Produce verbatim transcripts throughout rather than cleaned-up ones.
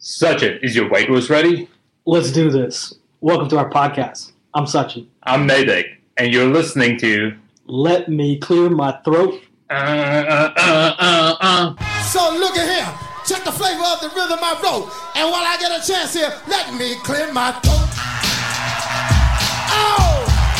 Sachin, is your white roast ready? Let's do this. Welcome to our podcast. I'm Sachin. I'm Naidik, and you're listening to Let Me Clear My Throat. Uh, uh, uh, uh, uh. So look at here. Check the flavor of the rhythm I wrote. And while I get a chance here, let me clear my throat. Oh!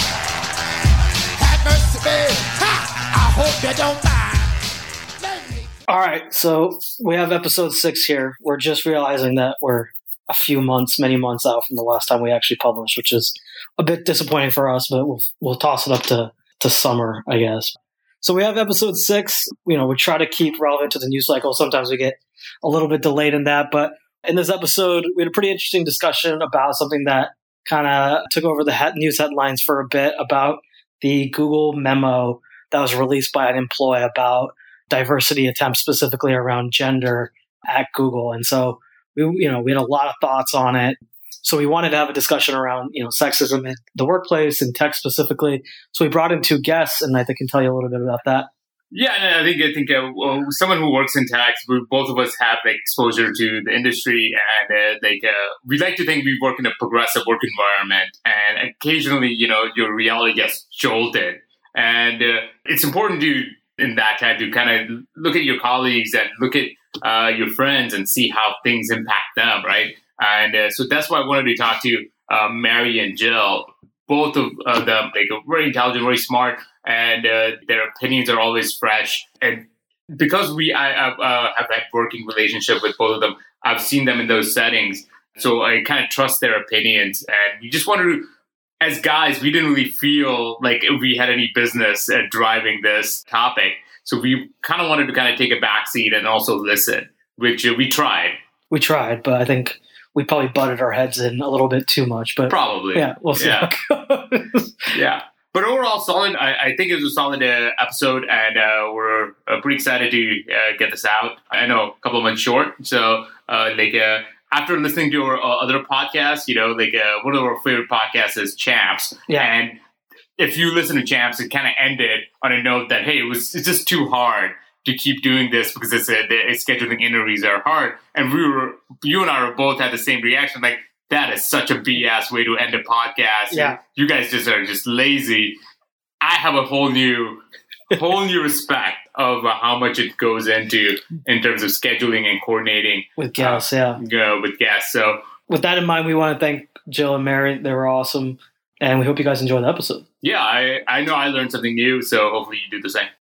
Have mercy, babe. Ha! I hope you don't mind. Let me... All right, so we have episode six here. We're just realizing that we're a few months, many months out from the last time we actually published, which is a bit disappointing for us, but we'll, we'll toss it up to, to summer, I guess. So we have episode six. You know, we try to keep relevant to the news cycle. Sometimes we get a little bit delayed in that. But in this episode, we had a pretty interesting discussion about something that kind of took over the he- news headlines for a bit, about the Google memo that was released by an employee about diversity attempts, specifically around gender at Google. And so we, you know, we had a lot of thoughts on it. So we wanted to have a discussion around, you know, sexism in the workplace and tech specifically. So we brought in two guests, and I think can tell you a little bit about that. Yeah, I think I think uh, well, someone who works in tech, we, both of us have like exposure to the industry, and uh, like uh, we like to think we work in a progressive work environment, and occasionally, you know, your reality gets jolted, and uh, it's important to in that time to kind of look at your colleagues and look at uh, your friends and see how things impact them, right? And uh, so that's why I wanted to talk to uh, Mary and Jill. Both of uh, them, like, are very intelligent, very smart, and uh, their opinions are always fresh. And because we I, I uh, have that working relationship with both of them, I've seen them in those settings. So I kind of trust their opinions. And we just wanted to, as guys, we didn't really feel like we had any business at driving this topic. So we kind of wanted to kind of take a backseat and also listen, which uh, we tried. We tried, but I think we probably butted our heads in a little bit too much, but probably, yeah, we'll see. Yeah, how it goes. Yeah. But overall, solid. I, I think it was a solid uh, episode, and uh, we're uh, pretty excited to uh, get this out. I know a couple of months short, so uh, like uh, after listening to our uh, other podcasts, you know, like uh, one of our favorite podcasts is Champs, Yeah. And if you listen to Champs, it kind of ended on a note that hey, it was it's just too hard to keep doing this because it's uh, the scheduling interviews are hard. And we were, you and I were both had the same reaction. Like, that is such a B S way to end a podcast. Yeah. You guys just are just lazy. I have a whole new, whole new respect of uh, how much it goes into in terms of scheduling and coordinating With guests, uh, yeah. uh, with guests. So With that in mind, we want to thank Jill and Mary. They were awesome. And we hope you guys enjoy the episode. yeah, I, I know I learned something new. So hopefully you do the same.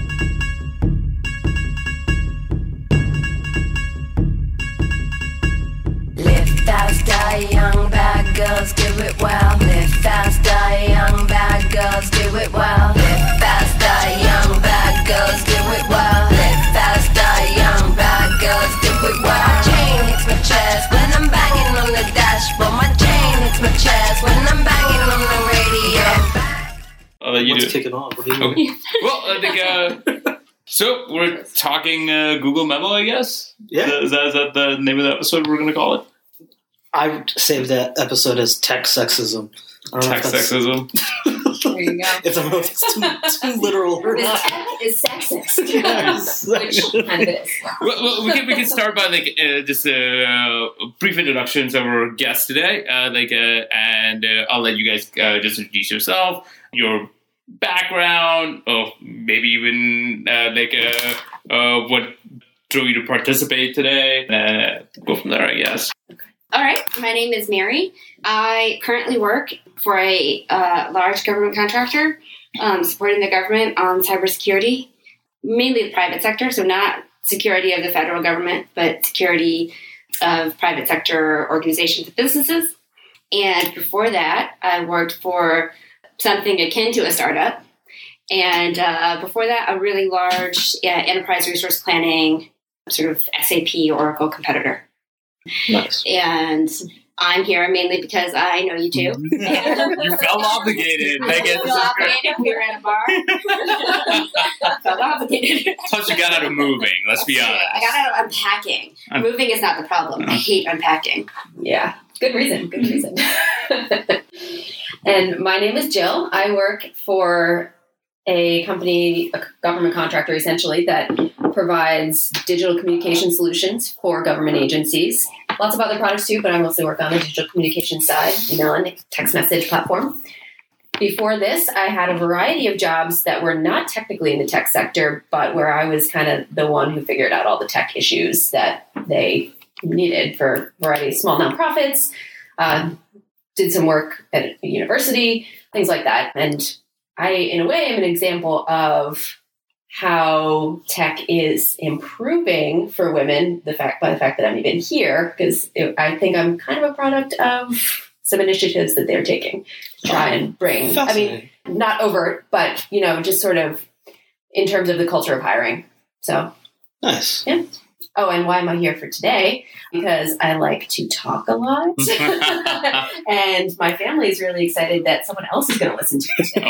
Faster, young bad girls, do it well. Live faster, young bad girls, do it well. Live faster, young bad girls, do it well. Live faster, young bad girls, do it well. My chain hits my chest when I'm banging on the dashboard. My chain hits my chest when I'm banging on the radio. I'll let you What's do it. kicking off? What do you Okay. Well, I think, uh, so we're talking uh, Google Memo, I guess? Yeah. Is that, is that the name of the episode we're going to call it? I saved that episode as tech sexism. I don't know Tech if that's- sexism. There you go. If I know if it's too, too literal or This not. tech is sexist. Yes. Which kind of is. well, well, we can we can start by like uh, just uh, brief introductions of our guest today, uh, like, uh, and uh, I'll let you guys uh, just introduce yourself, your background, or maybe even uh, like uh, uh, what drove you to participate today. Uh, go from there, I guess. All right. My name is Mary. I currently work for a uh, large government contractor um, supporting the government on cybersecurity, mainly the private sector, so not security of the federal government, but security of private sector organizations and businesses. And before that, I worked for something akin to a startup. And uh, before that, a really large uh, enterprise resource planning sort of S A P Oracle competitor. Nice. And I'm here mainly because I know you two. You felt obligated. I guess I this feel is great. obligated. We were at a bar. I felt obligated. Plus, you got out of moving. Let's be honest. I got out of unpacking. Un- Moving is not the problem. I hate unpacking. Yeah, good reason, good reason. And my name is Jill. I work for a company, a government contractor essentially, that provides digital communication solutions for government agencies. lots of other products too, but I mostly work on the digital communication side, email and text message platform. Before this, I had a variety of jobs that were not technically in the tech sector, but where I was kind of the one who figured out all the tech issues that they needed for a variety of small nonprofits, uh, did some work at a university, things like that. And I, in a way, am an example of how tech is improving for women, the fact by the fact that I'm even here, because I think I'm kind of a product of some initiatives that they're taking to try and bring, I mean, not overt, but, you know, just sort of in terms of the culture of hiring. So, nice. Yeah. Oh, and why am I here for today? Because I like to talk a lot. And my family is really excited that someone else is going to listen to it.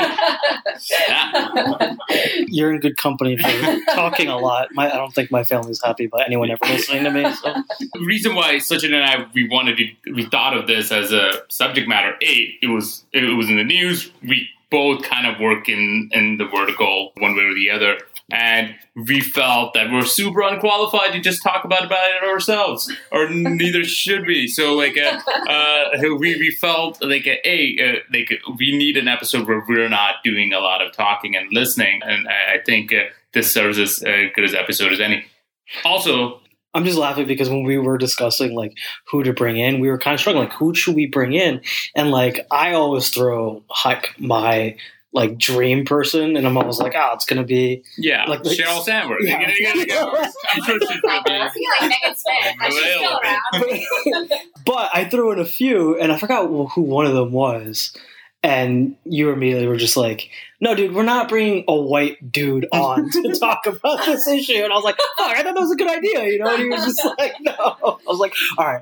Oh. You're in good company for talking a lot. My, I don't think my family's happy about anyone ever listening to me. So. The reason why Sachin and I, we wanted to, we thought of this as a subject matter, A, it was, it was in the news. We both kind of work in, in the vertical one way or the other. And we felt that we're super unqualified to just talk about, about it ourselves, or neither should we. So, like, uh, uh, we, we felt like, a, a uh, like we need an episode where we're not doing a lot of talking and listening. And I, I think uh, this serves as uh, good as episode as any. Also, I'm just laughing because when we were discussing like who to bring in, we were kind of struggling. Like, who should we bring in? And like, I always throw like my like dream person, and I'm always like, oh, it's gonna be yeah, like Sheryl Sandberg. Yeah. I'm sure she's gonna be. I feel like Megan Smith. Like, she's still around. But I threw in a few, and I forgot who one of them was. And you immediately were just like, no, dude, we're not bringing a white dude on to talk about this issue. And I was like, oh, I thought that was a good idea, you know? And he was just like, no. I was like, all right.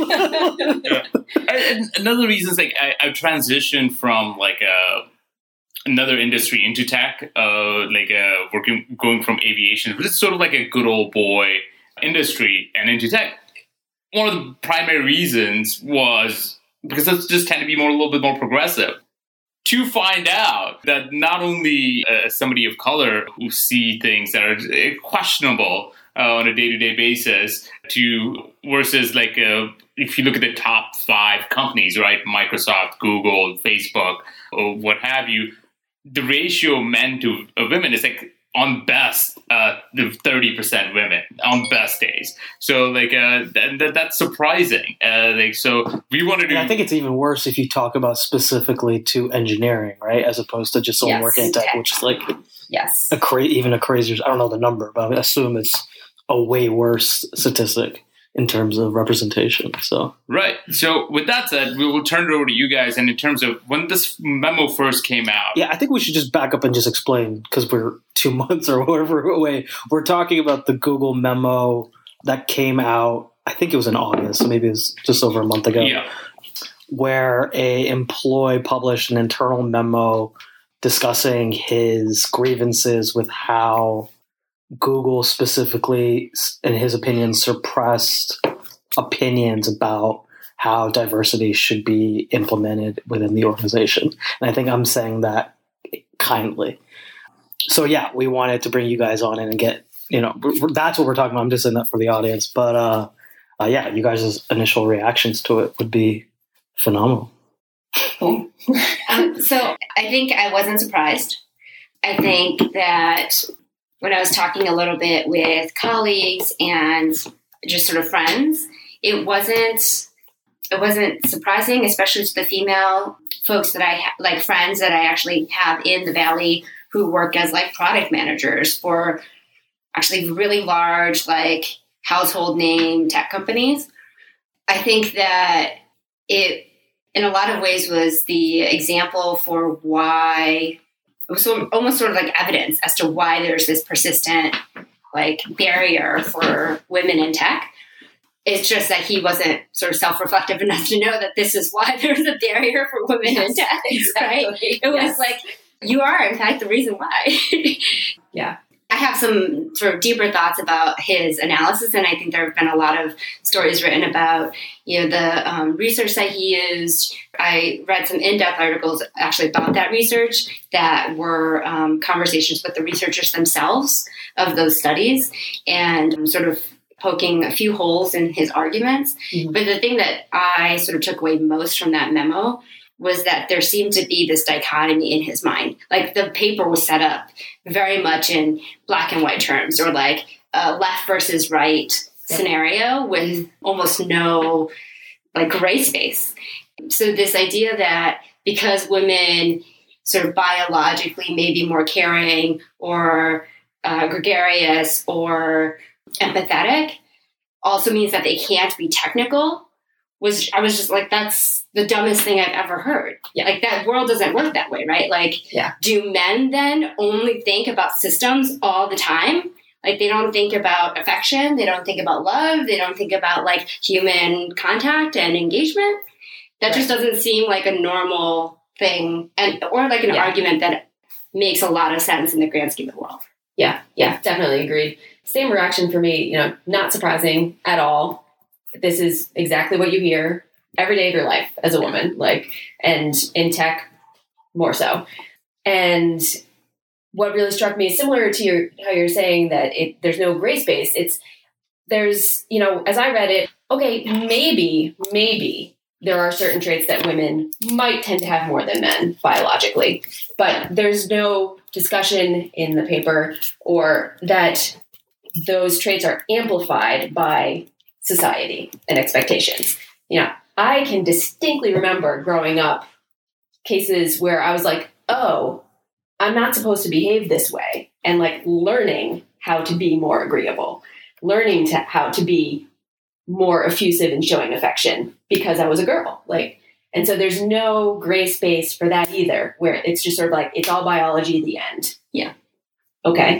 Yeah. And another reason is like I, I've transitioned from like a another industry into tech, uh, like uh, working going from aviation, which is sort of like a good old boy industry, and into tech. One of the primary reasons was because it's just tend to be more a little bit more progressive. To find out that not only uh, somebody of color who see things that are questionable uh, on a day-to-day basis, to versus like uh, if you look at the top five companies, right, Microsoft, Google, Facebook, or what have you, the ratio of men to of women is like on best, uh, the thirty percent women on best days. So like, uh, that, that, that's surprising. Uh, like, so we wanted to. And I think it's even worse if you talk about specifically to engineering, right, as opposed to just someone Yes. working in tech, which is like Yes. a cra- even a crazier. I don't know the number, but I assume it's a way worse statistic in terms of representation. So Right. So with that said, we will turn it over to you guys. And in terms of when this memo first came out. yeah, I think we should just back up and just explain, because we're two months or whatever away. We're talking about the Google memo that came out, I think it was in August, so maybe it was just over a month ago, Yeah. where a employee published an internal memo discussing his grievances with how Google specifically, in his opinion, suppressed opinions about how diversity should be implemented within the organization. And I think I'm saying that kindly. So yeah, we wanted to bring you guys on in and get, you know, we're, we're- that's what we're talking about. I'm just saying that for the audience. But uh, uh, yeah, you guys' initial reactions to it would be phenomenal. Um, so I think I wasn't surprised. I think that when I was talking a little bit with colleagues and just sort of friends, it wasn't it wasn't surprising, especially to the female folks that I ha- like friends that I actually have in the Valley who work as like product managers for actually really large like household name tech companies. I think that it in a lot of ways was the example for why it was sort of, almost sort of like evidence as to why there's this persistent like barrier for women in tech. It's just that he wasn't sort of self-reflective enough to know that this is why there's a barrier for women Yes, in tech, exactly. right? It Yes. was like, you are in fact the reason why. Yeah. I have some sort of deeper thoughts about his analysis, and I think there have been a lot of stories written about, you know, the um, research that he used. I read some in-depth articles actually about that research that were um, conversations with the researchers themselves of those studies, and sort of poking a few holes in his arguments. Mhm. But the thing that I sort of took away most from that memo was that there seemed to be this dichotomy in his mind. Like the paper was set up very much in black and white terms, or like a left versus right scenario with almost no like gray space. So this idea that because women sort of biologically may be more caring or uh, gregarious or empathetic also means that they can't be technical, was I was just like, that's the dumbest thing I've ever heard. Yeah. Like that world doesn't work that way, right? Like, Yeah. do men then only think about systems all the time? Like they don't think about affection, they don't think about love, they don't think about like human contact and engagement. That Right. just doesn't seem like a normal thing, and or like an Yeah. argument that makes a lot of sense in the grand scheme of the world. Yeah, yeah, definitely agreed. Same reaction for me, you know, not surprising at all. This is exactly what you hear every day of your life as a woman, like, and in tech more so. And what really struck me is similar to your, how you're saying that it, there's no gray space. It's, there's, you know, as I read it, okay, maybe, maybe there are certain traits that women might tend to have more than men biologically, but there's no discussion in the paper or that those traits are amplified by society and expectations. You know, I can distinctly remember growing up cases where I was like, oh, I'm not supposed to behave this way, and like learning how to be more agreeable, learning to how to be more effusive in showing affection because I was a girl. Like, and so there's no gray space for that either, where it's just sort of like, it's all biology at the end. Yeah. Okay.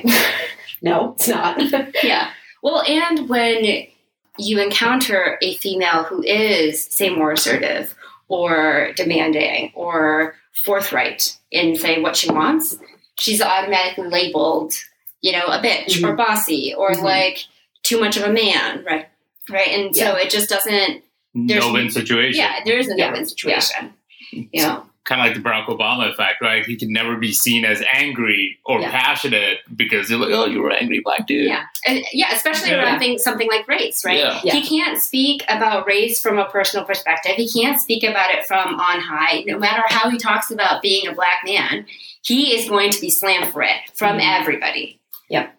No, it's not. Yeah. Well, and when you encounter a female who is, say, more assertive or demanding or forthright in saying what she wants, she's automatically labeled, you know, a bitch Mhm. or bossy or Mhm. like too much of a man, right? Right. And so it just doesn't, There's- No-win situation. yeah, there is a Yeah. no-win situation. You know? Kind of like the Barack Obama effect, right? He can never be seen as angry or Yeah. passionate because they're like, oh, you were an angry black dude. Yeah. And, yeah, especially Yeah. around things, something like race, right? Yeah. Yeah. He can't speak about race from a personal perspective. He can't speak about it from on high. No matter how he talks about being a black man, he is going to be slammed for it from Mhm. everybody. Yep.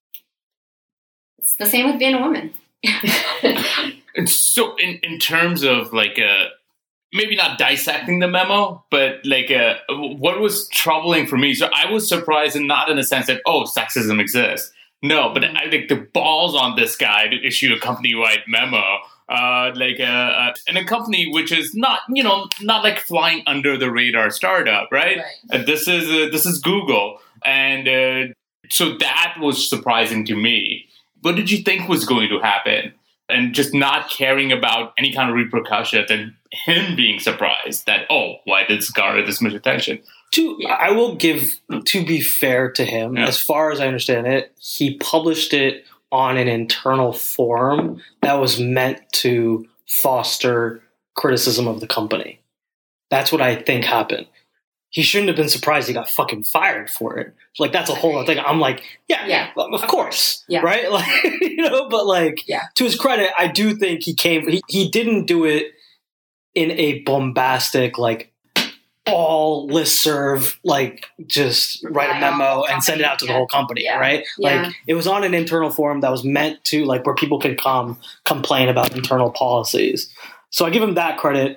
It's the same with being a woman. And so, in, in terms of like uh, maybe not dissecting the memo, but like uh, what was troubling for me. So I was surprised, and not in the sense that oh, sexism exists. No, but I think the balls on this guy to issue a company-wide memo, uh, like uh, uh, and a company which is not, you know, not like flying under the radar startup, right? Right. Uh, this is uh, this is Google, and uh, so that was surprising to me. What did you think was going to happen? And just not caring about any kind of repercussions, and him being surprised that, oh, why did this garner this much attention? To, I will give, to be fair to him, Yeah. as far as I understand it, he published it on an internal forum that was meant to foster criticism of the company. That's what I think happened. He shouldn't have been surprised he got fucking fired for it. Like, that's a whole other thing. I'm like, yeah, Yeah. well, of course. Yeah. Right? Like, you know, but like, Yeah. to his credit, I do think he came, he, he didn't do it in a bombastic, like, all listserv, like, just write a Reply all memo the and send it out to the company, whole company, Yeah. right? Yeah. Like, it was on an internal forum that was meant to, like, where people could come complain about internal policies. So I give him that credit,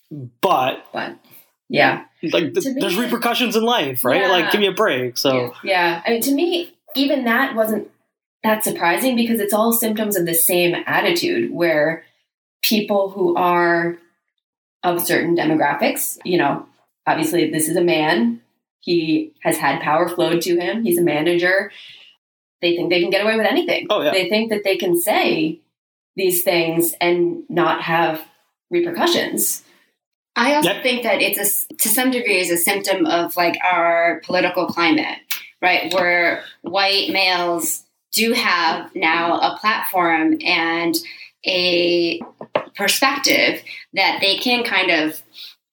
but But yeah. like th- To me- there's repercussions in life, right? Yeah. Like, give me a break. So Yeah. I mean, to me, even that wasn't that surprising because it's all symptoms of the same attitude where people who are of certain demographics, you know, obviously this is a man. He has had power flowed to him. He's a manager. They think they can get away with anything. Oh, yeah. They think that they can say these things and not have repercussions. I also Yep. think that it's a, to some degree is a symptom of like our political climate, right? Where white males do have now a platform and a perspective that they can kind of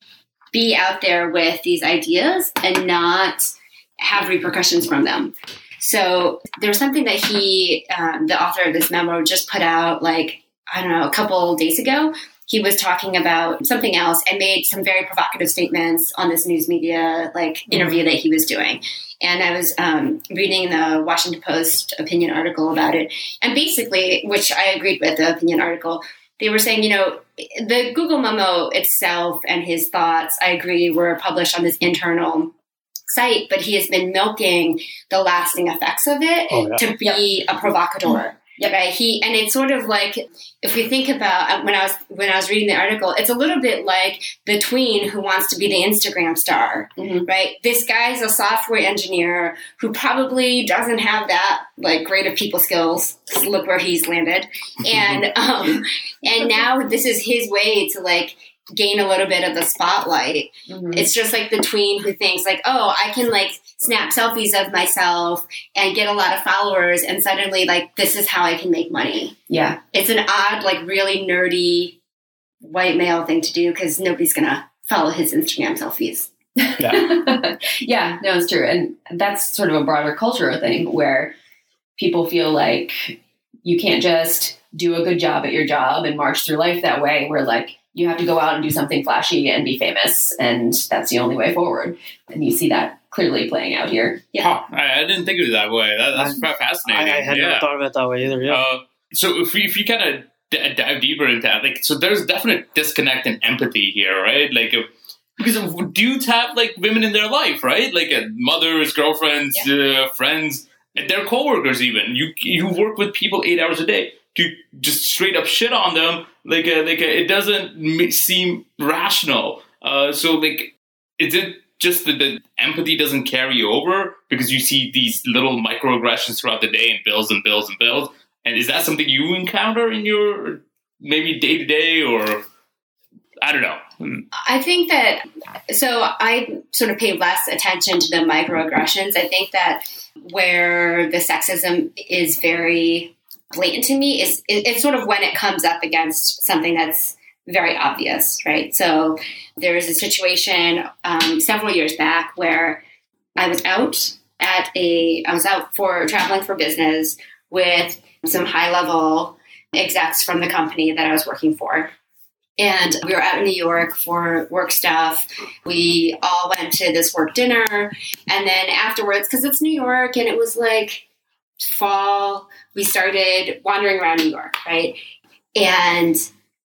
be out there with these ideas and not have repercussions from them. So there's something that he, um, the author of this memo, just put out like, I don't know, a couple days ago. He was talking about something else and made some very provocative statements on this news media like interview that he was doing. And I was um, reading the Washington Post opinion article about it. And basically, which I agreed with the opinion article, they were saying, you know, the Google memo itself and his thoughts, I agree, were published on this internal site, but he has been milking the lasting effects of it oh, yeah. to be yep. a provocateur. Yeah, right. He and it's sort of like if we think about when I was when I was reading the article, it's a little bit like the tween who wants to be the Instagram star, mm-hmm. right? This guy's a software engineer who probably doesn't have that like great of people skills. Look where he's landed, and um, and now this is his way to like gain a little bit of the spotlight. Mm-hmm. It's just like the tween who thinks like, oh, I can like snap selfies of myself and get a lot of followers and suddenly like this is how I can make money. Yeah. It's an odd, like really nerdy white male thing to do because nobody's gonna follow his Instagram selfies. Yeah. yeah, no, it's true. And that's sort of a broader cultural thing where people feel like you can't just do a good job at your job and march through life that way. Where like you have to go out and do something flashy and be famous, and that's the only way forward. And you see that clearly playing out here. Yeah, huh, I, I didn't think of it that way. That, that's quite fascinating. I, I had yeah. never thought of it that way either. Yeah. Uh, so if we if you kind of d- dive deeper into that, like, so there's definite disconnect and empathy here, right? Like, uh, because dudes have like women in their life, right? Like uh, mothers, girlfriends, yeah. uh, friends, their coworkers. Even you you work with people eight hours a day. To just straight up shit on them, like a, like a, it doesn't m- seem rational. Uh, so like, is it just that the empathy doesn't carry over because you see these little microaggressions throughout the day and bills and bills and bills? And is that something you encounter in your maybe day to day, or I don't know? I think that so I sort of pay less attention to the microaggressions. I think that where the sexism is very blatant to me is it, it's sort of when it comes up against something that's very obvious, right? So there was a situation um, several years back where I was out at a, I was out for traveling for business with some high level execs from the company that I was working for. And we were out in New York for work stuff. We all went to this work dinner. And then afterwards, because it's New York and it was like fall, we started wandering around New York, right? And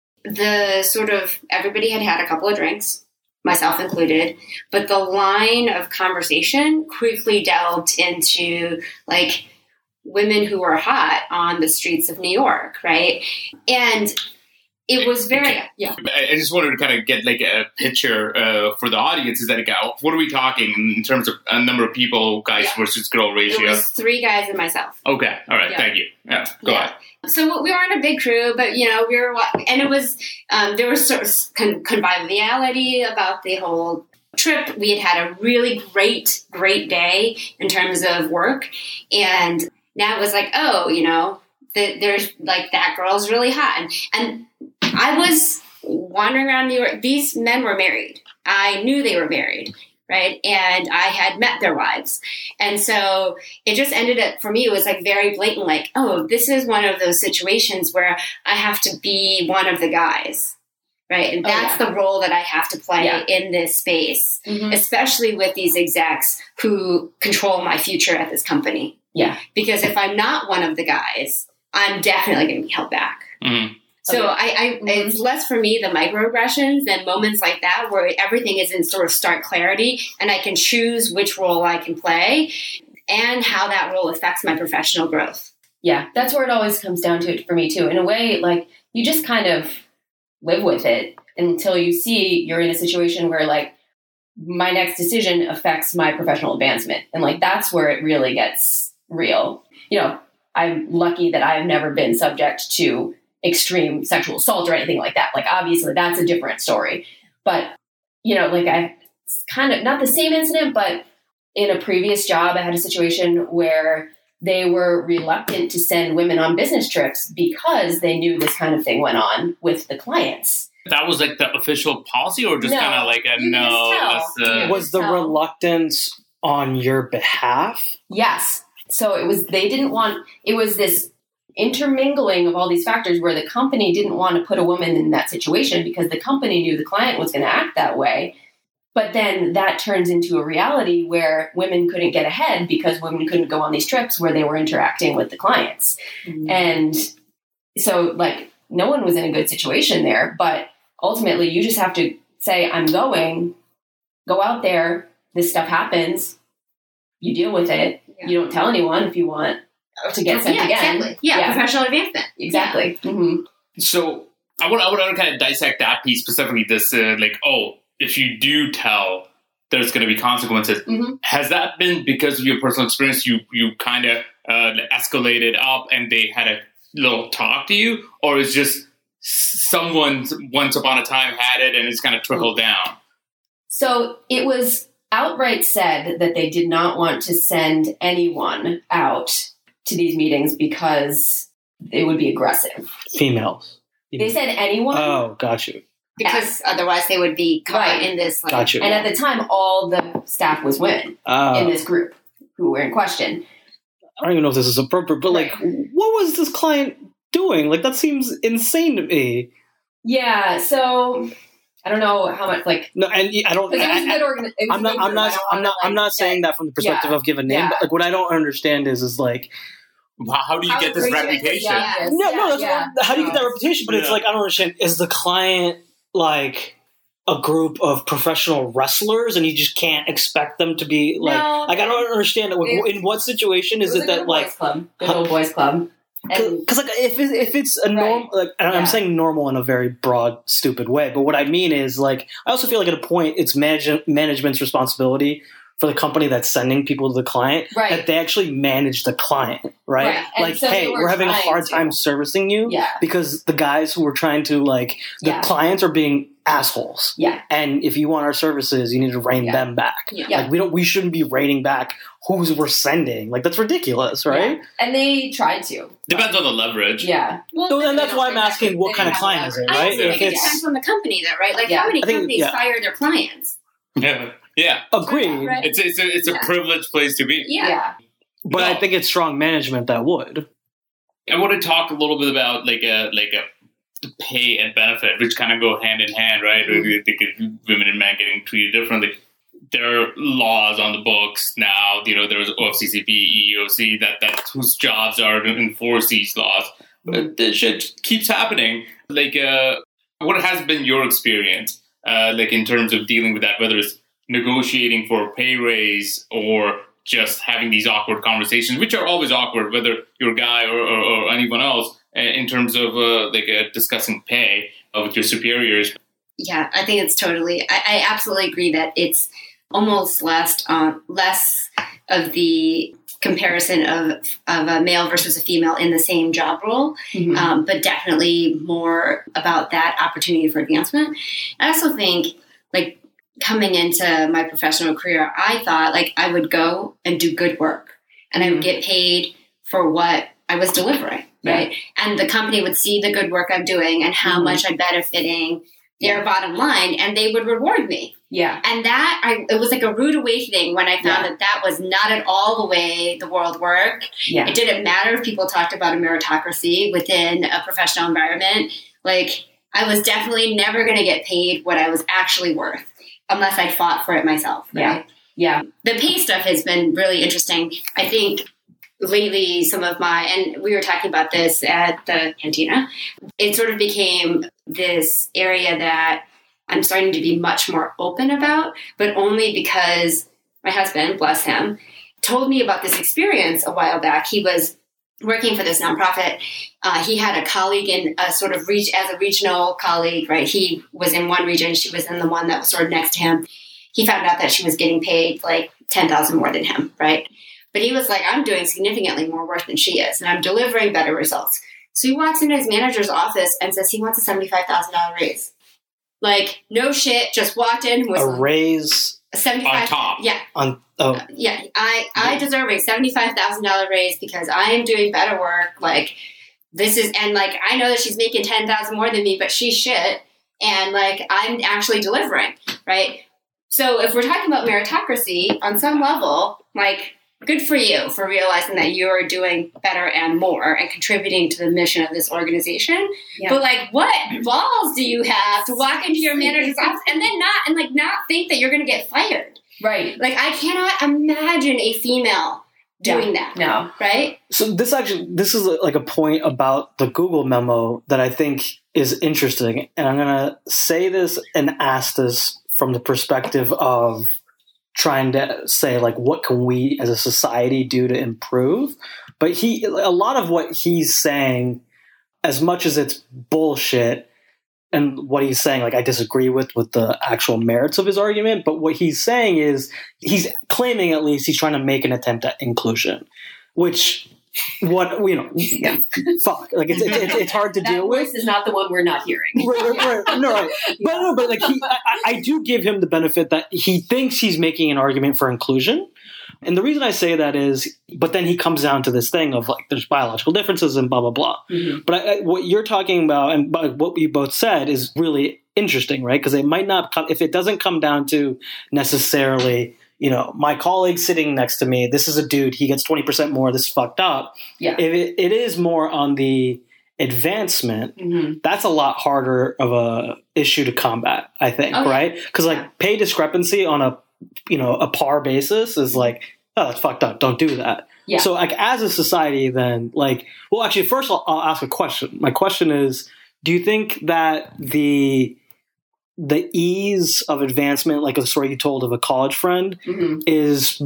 the sort of, everybody had had a couple of drinks, myself included, but the line of conversation quickly delved into like women who were hot on the streets of New York, right? And it was very, yeah. I just wanted to kind of get like a picture uh, for the audience. Is that like, what are we talking in terms of a number of people, guys yeah. versus girl ratio? It was three guys and myself. Okay, all right, yeah. Thank you. Yeah, go yeah. ahead. So we were on a big crew, but you know we were, and it was um, there was sort of con- conviviality about the whole trip. We had had a really great, great day in terms of work, and now it was like, oh, you know, the, there's like that girl's really hot, and and. I was wandering around New York. These men were married. I knew they were married, right? And I had met their wives. And so it just ended up, for me, it was like very blatant, like, oh, this is one of those situations where I have to be one of the guys, right? And that's oh, yeah. the role that I have to play yeah. in this space, mm-hmm. especially with these execs who control my future at this company. Yeah. Because if I'm not one of the guys, I'm definitely going to be held back. Mm-hmm. So I, I it's less for me the microaggressions than moments like that where everything is in sort of stark clarity and I can choose which role I can play and how that role affects my professional growth. Yeah, that's where it always comes down to for me too. In a way, like you just kind of live with it until you see you're in a situation where like my next decision affects my professional advancement. And like that's where it really gets real. You know, I'm lucky that I've never been subject to extreme sexual assault or anything like that. Like, obviously that's a different story, but you know, like I kind of not the same incident, but in a previous job, I had a situation where they were reluctant to send women on business trips because they knew this kind of thing went on with the clients. That was like the official policy or just no, kind of like a no? That's, uh, was the reluctance on your behalf? Yes. So it was, they didn't want, it was this intermingling of all these factors where the company didn't want to put a woman in that situation because the company knew the client was going to act that way. But then that turns into a reality where women couldn't get ahead because women couldn't go on these trips where they were interacting with the clients. Mm-hmm. And so, like, no one was in a good situation there. But ultimately, you just have to say, I'm going, go out there, this stuff happens, you deal with it. Yeah. You don't tell anyone if you want to get sent yeah, again. Exactly. Yeah, yeah, professional advancement. Exactly. Yeah. Mm-hmm. So I want, I want to kind of dissect that piece specifically, this, uh, like, oh, if you do tell, there's going to be consequences. Mm-hmm. Has that been because of your personal experience? You you kind of uh, escalated up and they had a little talk to you? Or is just someone once upon a time had it and it's kind of trickled down? So it was outright said that they did not want to send anyone out to these meetings because it would be aggressive. Females. They said anyone. Oh, got you. Because otherwise they would be caught right. in this. Like, Got you. And at the time, all the staff was women uh, in this group who were in question. I don't even know if this is appropriate, but like, what was this client doing? Like, that seems insane to me. Yeah, so I don't know how much. Like, no, and I don't. It was I, a good organ- it was I'm not. good I'm not. group. I'm not. Like, I'm not saying that from the perspective yeah, of give a name. yeah. But like, what I don't understand is, is like. How do you how get this reputation? Yeah, no, no. That's yeah, what, how do you no. get that reputation? But yeah. It's like I don't understand. Is the client like a group of professional wrestlers, and you just can't expect them to be like? No, like I don't understand. Like, in what situation is it, it that like club, good old boys club? Because like if it, if it's a normal, right. like and yeah. I'm saying normal in a very broad, stupid way, but what I mean is like I also feel like at a point it's manage- management's responsibility for the company that's sending people to the client right. that they actually manage the client, right? right. Like, so hey, we're having a hard to. time servicing you yeah. because the guys who are trying to like the yeah. clients are being assholes. Yeah. And if you want our services, you need to rein yeah. them back. Yeah. Like we don't we shouldn't be rating back who's we're sending. Like that's ridiculous, right? Yeah. And they tried to. Depends on the leverage. Yeah. Well, so, and that's why I'm asking what kind of client is it, right? I think it depends on the company though, right? Like yeah. how many think, companies yeah. fire their clients? Yeah. Yeah. Agreed. Right. It's it's a, it's a yeah. privileged place to be. Yeah. yeah. But no. I think it's strong management that would. I want to talk a little bit about like a like a pay and benefit, which kind of go hand in hand, right? Mm-hmm. I think women and men getting treated differently. There are laws on the books now. You know, there's O F C C P, E E O C that that whose jobs are to enforce these laws. But this shit keeps happening. Like, uh, what has been your experience, uh, like in terms of dealing with that, whether it's negotiating for a pay raise or just having these awkward conversations, which are always awkward, whether you're a guy or, or, or anyone else, in terms of uh, like uh, discussing pay uh, with your superiors. Yeah, I think it's totally. I, I absolutely agree that it's almost less um, less of the comparison of of a male versus a female in the same job role, mm-hmm. um, but definitely more about that opportunity for advancement. I also think like. Coming into my professional career, I thought like I would go and do good work and I would get paid for what I was delivering, right? Yeah. And the company would see the good work I'm doing and how mm-hmm. much I'm benefiting their yeah. bottom line, and they would reward me. Yeah. And that, I, it was like a rude awakening when I found yeah. that that was not at all the way the world worked. Yeah. It didn't matter if people talked about a meritocracy within a professional environment. Like, I was definitely never going to get paid what I was actually worth. Unless I fought for it myself, right? Yeah. yeah. The pay stuff has been really interesting. I think lately some of my, and we were talking about this at the cantina, it sort of became this area that I'm starting to be much more open about, but only because my husband, bless him, told me about this experience a while back. He was working for this nonprofit. Uh, he had a colleague in a sort of reach as a regional colleague, right? He was in one region. She was in the one that was sort of next to him. He found out that she was getting paid like ten thousand more than him, right? But he was like, I'm doing significantly more work than she is, and I'm delivering better results. So he walks into his manager's office and says he wants a seventy-five thousand dollars raise. Like, no shit, just walked in. Was a raise seventy-five on top. Yeah. On oh. Uh, yeah, I, I deserve a seventy-five thousand dollars raise because I am doing better work. Like, this is, and like, I know that she's making ten thousand dollars more than me, but she's shit. And like, I'm actually delivering, right? So if we're talking about meritocracy on some level, like, good for you for realizing that you're doing better and more and contributing to the mission of this organization. Yeah. But like, what balls do you have to walk into your manager's office and then not, and like not think that you're going to get fired? Right. Like, I cannot imagine a female doing Yeah. that. No. Right? So this actually, this is like a point about the Google memo that I think is interesting. And I'm going to say this and ask this from the perspective of trying to say, like, what can we as a society do to improve? But he, a lot of what he's saying, as much as it's bullshit, and what he's saying, like, I disagree with, with the actual merits of his argument, but what he's saying is, he's claiming at least he's trying to make an attempt at inclusion, which, what, you know, Yeah. fuck, like, it's, it's, it's hard to That deal with. voice is not the one we're not hearing. Right, right, right. No, right. But no, but like he, I, I do give him the benefit that he thinks he's making an argument for inclusion. And the reason I say that is, but then he comes down to this thing of like, there's biological differences and blah, blah, blah. Mm-hmm. But I, I, what you're talking about and what you both said is really interesting, right? Because it might not come, if it doesn't come down to necessarily, you know, my colleague sitting next to me, this is a dude, he gets twenty percent more, this is fucked up. Yeah. If it, it is more on the advancement, Mm-hmm. that's a lot harder of a issue to combat, I think, Oh, yeah. right? Because like Yeah. pay discrepancy on a, you know, a par basis is like, oh, that's fucked up. Don't do that. Yeah. So like as a society then, like, well, actually first I'll, I'll ask a question. My question is, do you think that the the ease of advancement, like a story you told of a college friend, Mm-hmm. is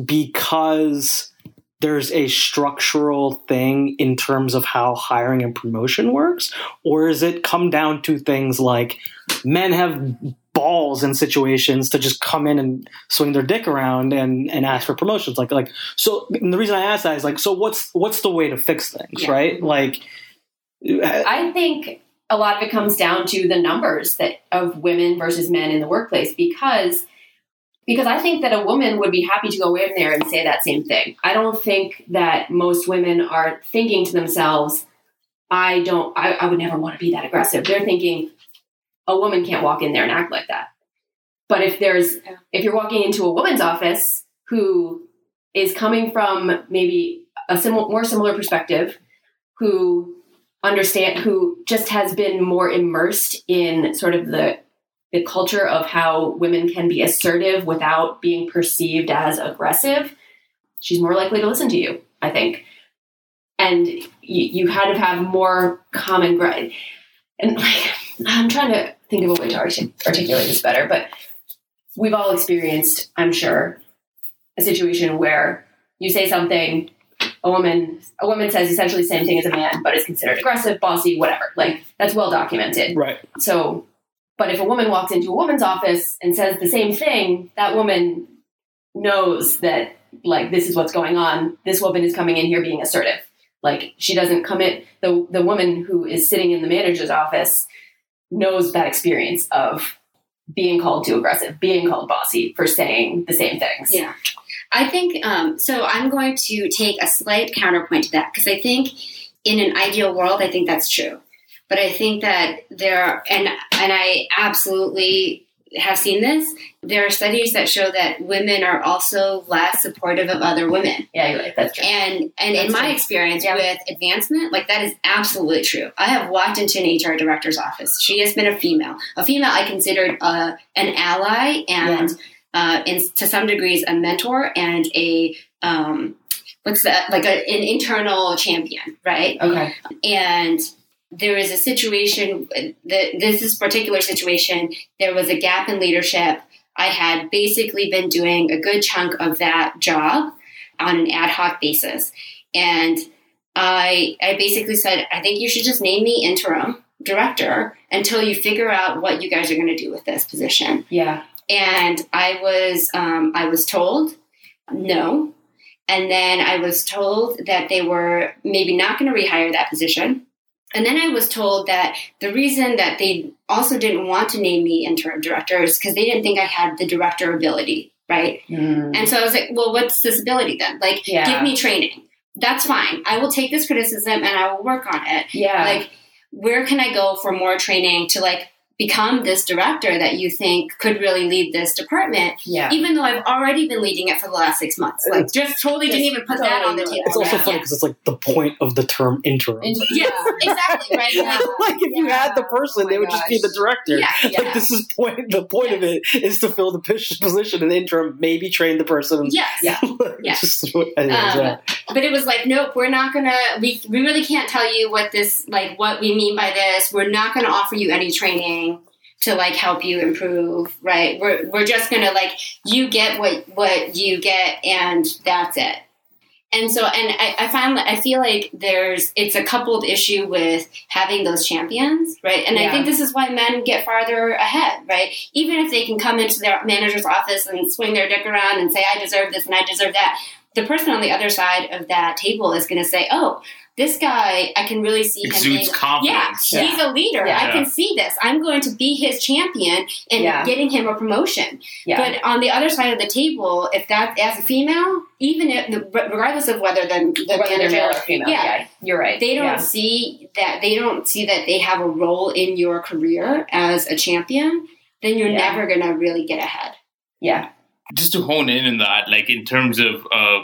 because there's a structural thing in terms of how hiring and promotion works? Or is it come down to things like men have balls in situations to just come in and swing their dick around and, and ask for promotions? Like, like, so and the reason I ask that is like, so what's, what's the way to fix things, Yeah. right? Like, I think a lot of it comes down to the numbers that of women versus men in the workplace, because because I think that a woman would be happy to go in there and say that same thing. I don't think that most women are thinking to themselves, I don't, I, I would never want to be that aggressive. They're thinking a woman can't walk in there and act like that. But if there's, if you're walking into a woman's office who is coming from maybe a similar, more similar perspective, who understand, who just has been more immersed in sort of the the culture of how women can be assertive without being perceived as aggressive, she's more likely to listen to you, I think. And you, you kind of have more common ground. And like, I'm trying to think of a way to artic- articulate this better, but we've all experienced, I'm sure, a situation where you say something, a woman, a woman says essentially the same thing as a man, but is considered aggressive, bossy, whatever. Like, that's well documented. right. So, but if a woman walks into a woman's office and says the same thing, that woman knows that, like, this is what's going on. This woman is coming in here being assertive. Like, she doesn't come in, the, the woman who is sitting in the manager's office knows that experience of being called too aggressive, being called bossy for saying the same things. Yeah. I think, um, so I'm going to take a slight counterpoint to that, because I think in an ideal world, I think that's true. But I think that there are, and, and I absolutely have seen this, there are studies that show that women are also less supportive of other women. Yeah, you're right. That's true. And and That's in my true. experience Yeah. with advancement, like that is absolutely true. I have walked into an H R director's office. She has been a female. A female I considered uh, an ally and uh, in, to some degrees a mentor and a, um, what's that, like a, an internal champion, right? Okay. And there was a situation, that this is particular situation, there was a gap in leadership. I had basically been doing a good chunk of that job on an ad hoc basis. And I I basically said, I think you should just name me interim director until you figure out what you guys are going to do with this position. Yeah. And I was um, I was told no. And then I was told that they were maybe not going to rehire that position. And then I was told that the reason that they also didn't want to name me interim director is because they didn't think I had the director ability, right? Mm. And so I was like, well, what's this ability then? Like, Yeah. give me training. That's fine. I will take this criticism and I will work on it. Yeah. Like, where can I go for more training to, like, become this director that you think could really lead this department, Yeah. even though I've already been leading it for the last six months. Like, just totally Just didn't even put that on the totally table. It's also Yeah. funny because it's like the point of the term interim. Inter- Yes, exactly, right? Yeah. Like if you had the person, Oh they my would just be the gosh. director. Yeah, yeah. Like this is point. The point of it is to fill the pos- position in the interim, maybe train the person. Yes. Yeah. Yeah. Just, anyways, Um, yeah. But it was like, nope, we're not gonna. We we really can't tell you what this like. What we mean by this. We're not gonna offer you any training to like help you improve. Right? We're we're just gonna like you get what what you get, and that's it. And so, and I, I find that I feel like there's it's a coupled issue with having those champions, right? And Yeah. I think this is why men get farther ahead, right? Even if they can come into their manager's office and swing their dick around and say, "I deserve this and I deserve that," the person on the other side of that table is going to say, "Oh, this guy, I can really see him Exudes being, confidence. yeah, he's a leader. Yeah. I can see this. I'm going to be his champion and Yeah. getting him a promotion." Yeah. But on the other side of the table, if that as a female, even if regardless of whether the, the Whether they're manager, male or female. yeah. Yeah. You're right. they don't Yeah. see that they don't see that they have a role in your career as a champion, then you're Yeah. never gonna really get ahead. Yeah. Just to hone in on that, like in terms of, uh,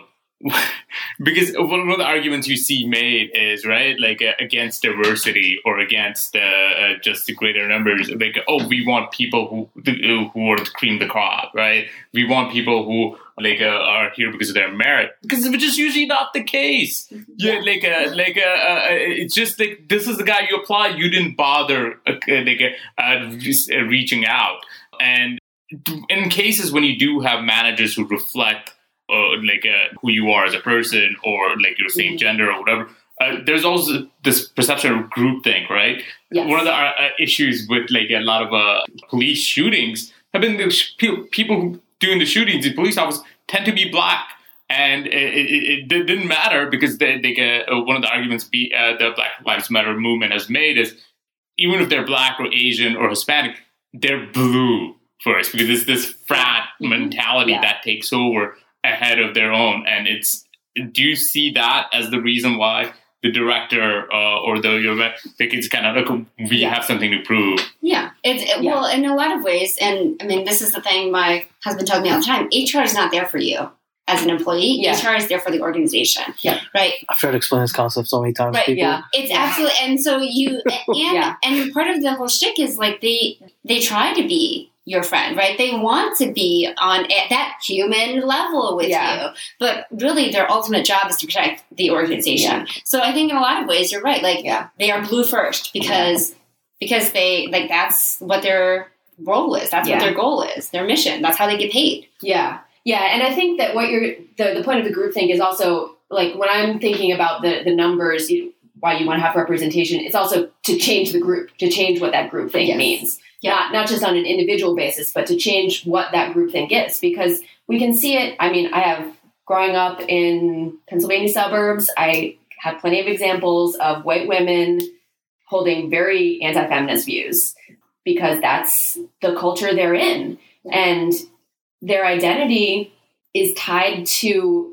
because one of the arguments you see made is, right, like uh, against diversity or against uh, uh, just the greater numbers, like, oh, we want people who who are the cream of the crop, right? We want people who like uh, are here because of their merit, because which is usually not the case. Yeah, like uh, like uh, uh, it's just like this is the guy you apply. You didn't bother uh, like uh, uh, just, uh, reaching out, and in cases when you do have managers who reflect uh, like uh, who you are as a person or like your same Mhm. gender or whatever, uh, there's also this perception of groupthink, right? Yes. One of the uh, uh, issues with like a lot of uh, police shootings have been the sh- pe- people who doing the shootings, the police officers tend to be black. And it, it, it didn't matter because they, they get, uh, one of the arguments be, uh, the Black Lives Matter movement has made is even if they're black or Asian or Hispanic, they're blue first because it's this frat mentality Yeah. that takes over ahead of their own. And it's, do you see that as the reason why the director uh, or the your think it's kind of like we Yeah. have something to prove? Yeah, it's it, Yeah. well in a lot of ways, and I mean this is the thing my husband tells me all the time: H R is not there for you as an employee. Yeah. H R is there for the organization. Yeah. Right. I've tried to explain this concept so many times. Right, to people. yeah. It's Yeah. absolutely, and so you, and Yeah. and part of the whole shtick is like they they try to be your friend, right? They want to be on at that human level with Yeah. you, but really their ultimate job is to protect the organization. So I think in a lot of ways you're right. Like Yeah. they are blue first because because they like that's what their role is. That's Yeah. what their goal is. Their mission. That's how they get paid. Yeah. Yeah. And I think that what you're, the, the point of the group thing is also like when I'm thinking about the, the numbers, you, why you want to have representation, it's also to change the group, to change what that group thing Yes. means. Yeah. Not, not just on an individual basis, but to change what that group thing is. Because we can see it. I mean, I have, growing up in Pennsylvania suburbs, I have plenty of examples of white women holding very anti-feminist views because that's the culture they're in. And their identity is tied to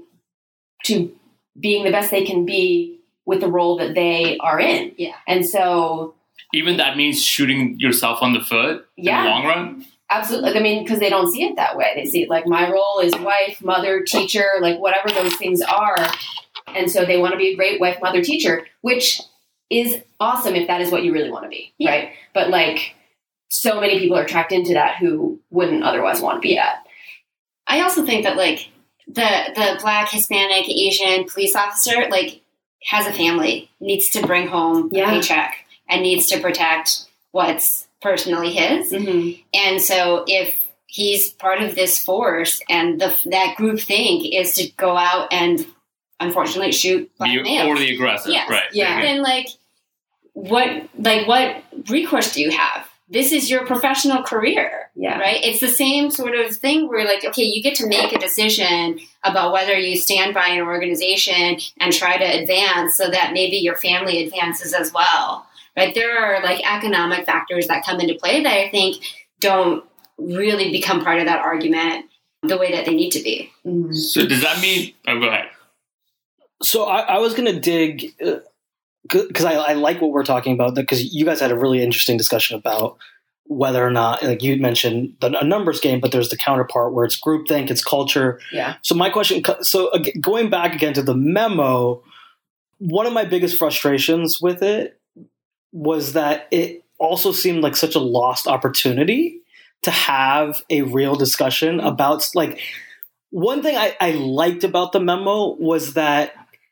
to being the best they can be with the role that they are in. Yeah. And so, Even that means shooting yourself on the foot Yeah. in the long run? absolutely. I mean, because they don't see it that way. They see it like my role is wife, mother, teacher, like whatever those things are. And so they want to be a great wife, mother, teacher, which is awesome if that is what you really want to be, Yeah. right? But like, so many people are tracked into that who wouldn't otherwise want to be that. I also think that like the the black, Hispanic, Asian police officer like has a family, needs to bring home Yeah. a paycheck, and needs to protect what's personally his. Mm-hmm. And so if he's part of this force and the that group think is to go out and unfortunately shoot black Be males, overly aggressive, Yes. right? Yeah. then like what like what recourse do you have? This is your professional career. Yeah. Right? It's the same sort of thing where like, okay, you get to make a decision about whether you stand by an organization and try to advance so that maybe your family advances as well. Right? There are like economic factors that come into play that I think don't really become part of that argument the way that they need to be. Mm-hmm. So does that mean? Oh, go ahead. So I, I was going to dig because I, I like what we're talking about because you guys had a really interesting discussion about whether or not, like you mentioned, the, a numbers game, but there's the counterpart where it's groupthink, it's culture. Yeah. So my question, so ag- going back again to the memo, one of my biggest frustrations with it was that it also seemed like such a lost opportunity to have a real discussion about, like, one thing I, I liked about the memo was that,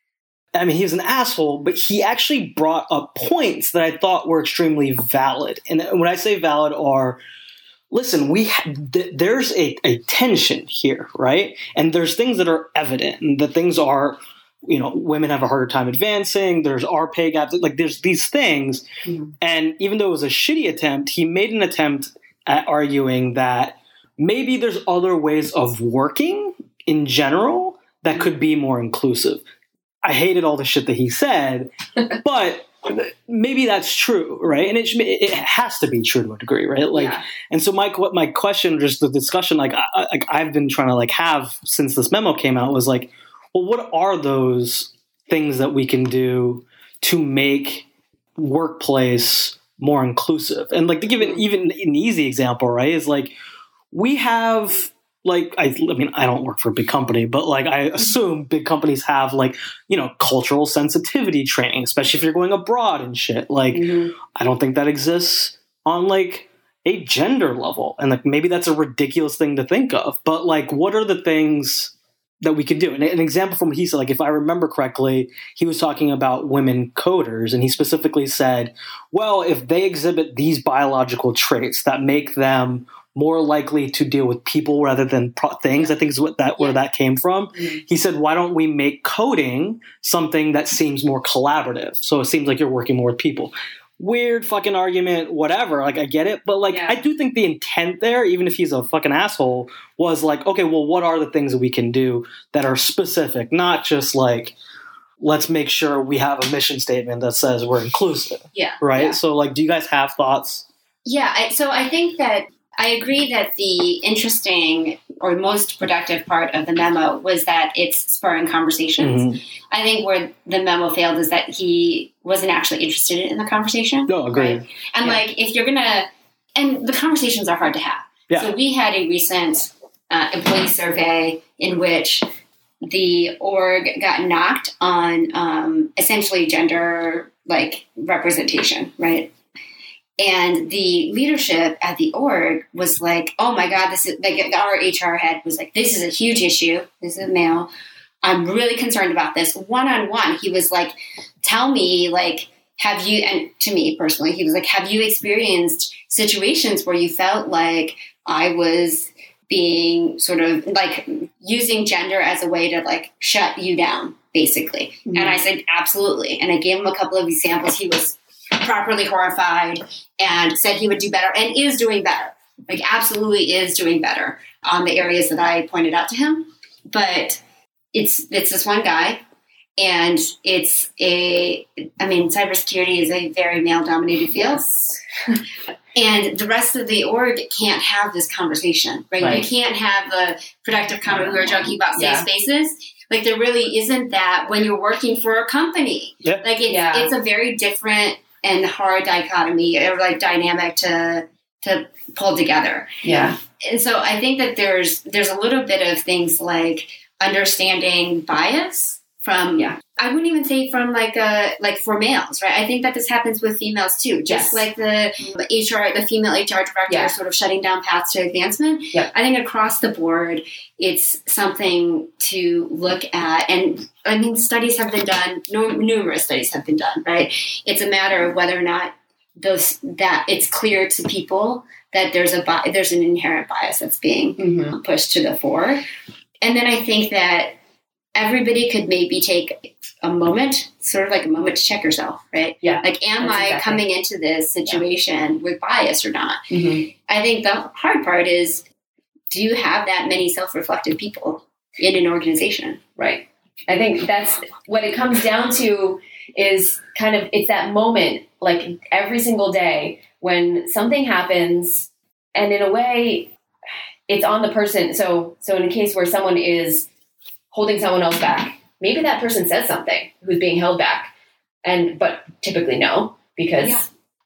I mean, he was an asshole, but he actually brought up points that I thought were extremely valid. And when I say valid are, listen, we ha- th- there's a, a tension here, right? And there's things that are evident, and the things are, you know, women have a harder time advancing. There's our pay gaps. Like, there's these things. Mm-hmm. And even though it was a shitty attempt, he made an attempt at arguing that maybe there's other ways of working in general that could be more inclusive. I hated all the shit that he said, but maybe that's true, right? And it it has to be true to a degree, right? Like, yeah. And so my my question, just the discussion, like, I, like I've been trying to like have since this memo came out, was like, well, what are those things that we can do to make workplace more inclusive? And like to give it even an easy example, right? Is like we have. Like, I, I mean, I don't work for a big company, but like, I assume big companies have like, you know, cultural sensitivity training, especially if you're going abroad and shit. Like, mm-hmm. I don't think that exists on like a gender level. And like, maybe that's a ridiculous thing to think of, but like, what are the things that we can do? And an example from what he said, like, if I remember correctly, he was talking about women coders, and he specifically said, well, if they exhibit these biological traits that make them more likely to deal with people rather than pro- things. I think is what that, where yeah. that came from. Mm-hmm. He said, why don't we make coding something that seems more collaborative? So it seems like you're working more with people. Weird fucking argument, whatever. Like, I get it. But like, yeah. I do think the intent there, even if he's a fucking asshole, was like, okay, well, what are the things that we can do that are specific? Not just like, let's make sure we have a mission statement that says we're inclusive. Yeah. Right. Yeah. So like, do you guys have thoughts? Yeah. I, so I think that I agree that the interesting or most productive part of the memo was that it's spurring conversations. Mm-hmm. I think where the memo failed is that he wasn't actually interested in the conversation. No, agreed. Right? And yeah. like, if you're going to, and the conversations are hard to have. Yeah. So we had a recent uh, employee survey in which the org got knocked on um, essentially gender like representation, right? And the leadership at the org was like, oh my God, this is like our H R head was like, this is a huge issue. This is a male. I'm really concerned about this. One-on-one, he was like, tell me, like, have you, and to me personally, he was like, have you experienced situations where you felt like I was being sort of like using gender as a way to like shut you down, basically? Mm-hmm. And I said, absolutely. And I gave him a couple of examples. He was properly horrified and said he would do better and is doing better. Like, absolutely is doing better on the areas that I pointed out to him. But it's it's this one guy, and it's a, I mean, cybersecurity is a very male-dominated field. Yes. And the rest of the org can't have this conversation, right? right. You can't have the productive conversation. We were talking about safe yeah. spaces. Like, there really isn't that when you're working for a company. Yep. Like, it's, yeah. it's a very different and hard dichotomy or like dynamic to to pull together. Yeah. And so I think that there's there's a little bit of things like understanding bias from yeah. I wouldn't even say from like a like for males, right? I think that this happens with females too. Just yes. like the H R, the female H R director yeah. sort of shutting down paths to advancement. Yep. I think across the board, it's something to look at. And I mean, studies have been done. Numerous studies have been done, right? It's a matter of whether or not those that it's clear to people that there's a bi- there's an inherent bias that's being mm-hmm. pushed to the fore. And then I think that everybody could maybe take a moment, sort of like a moment to check yourself, right? Yeah. Like, am I exactly. coming into this situation yeah. with bias or not? Mm-hmm. I think the hard part is, do you have that many self-reflective people in an organization? Right. I think that's what it comes down to is kind of, it's that moment, like every single day when something happens and in a way it's on the person. So, so in a case where someone is holding someone else back, maybe that person says something who's being held back, and but typically no, because yeah.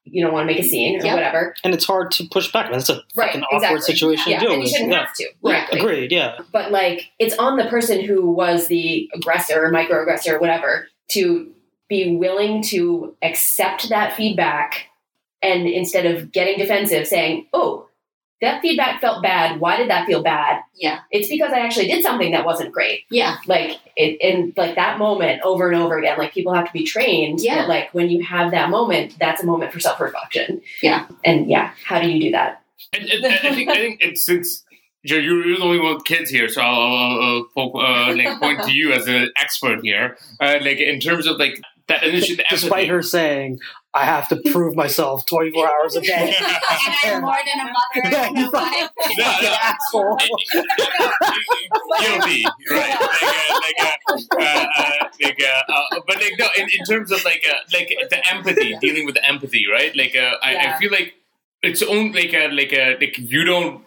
you don't want to make a scene or Yep. whatever. And it's hard to push back. I mean, it's a Right, fucking exactly. awkward situation Yeah, to deal and you with. shouldn't Yeah. have to. Right, Exactly. agreed, yeah. But like, it's on the person who was the aggressor or microaggressor or whatever to be willing to accept that feedback, and instead of getting defensive, saying, "Oh, that feedback felt bad. Why did that feel bad? Yeah. It's because I actually did something that wasn't great." Yeah. Like it, in like that moment over and over again. Like people have to be trained. Yeah. That, like when you have that moment, that's a moment for self reflection. Yeah. And yeah, how do you do that? And, and, and I think I think it's, since you're, you're the only one with kids here, so I'll, I'll, I'll uh, like point to you as an expert here. Uh, like in terms of like that initiative, Despite her saying, I have to prove myself twenty-four hours a day. And I'm more than a mother and a wife. No, no. Asshole. Guilty, right? Like, uh, like, uh, uh, uh, like, uh, uh, but like, no, in, in terms of like, uh, like the empathy, dealing with the empathy, right? Like, uh, I, Yeah. I feel like it's only like, a, like, a, like you don't,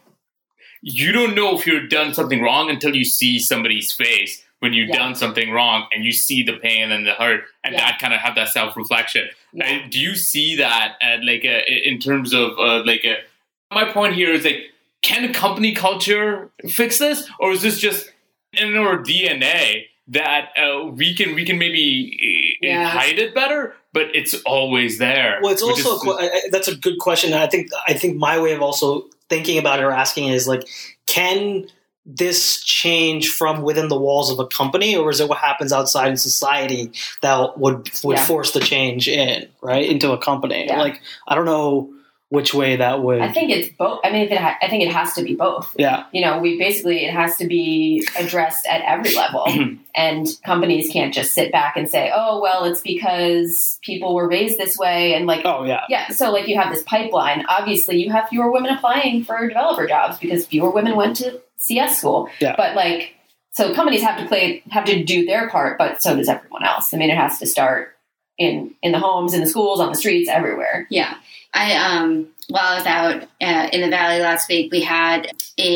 you don't know if you've done something wrong until you see somebody's face when you've Yeah. done something wrong, and you see the pain and the hurt, and Yeah. that kind of have that self reflection. Yeah. Uh, do you see that at like uh, in terms of uh, like a, my point here is like, can company culture fix this, or is this just in our D N A that uh, we can we can maybe uh, Yeah. hide it better, but it's always there? Well, it's Which also is- a que- I- I- that's a good question. And I think I think my way of also thinking about it or asking is like, can this change from within the walls of a company, or is it what happens outside in society that would would Yeah. force the change in right into a company? Yeah. Like, I don't know which way that would. I think it's both. I mean, it ha- I think it has to be both. yeah, You know, we basically, it has to be addressed at every level. And companies can't just sit back and say, oh, well, it's because people were raised this way. And like, oh yeah, yeah, so like you have this pipeline. Obviously, you have fewer women applying for developer jobs because fewer women went to C S school. Yeah. But like, so companies have to play, have to do their part, but so does everyone else. I mean, it has to start in in the homes, in the schools, on the streets, everywhere. Yeah. I, um, while I was out uh, in the Valley last week, we had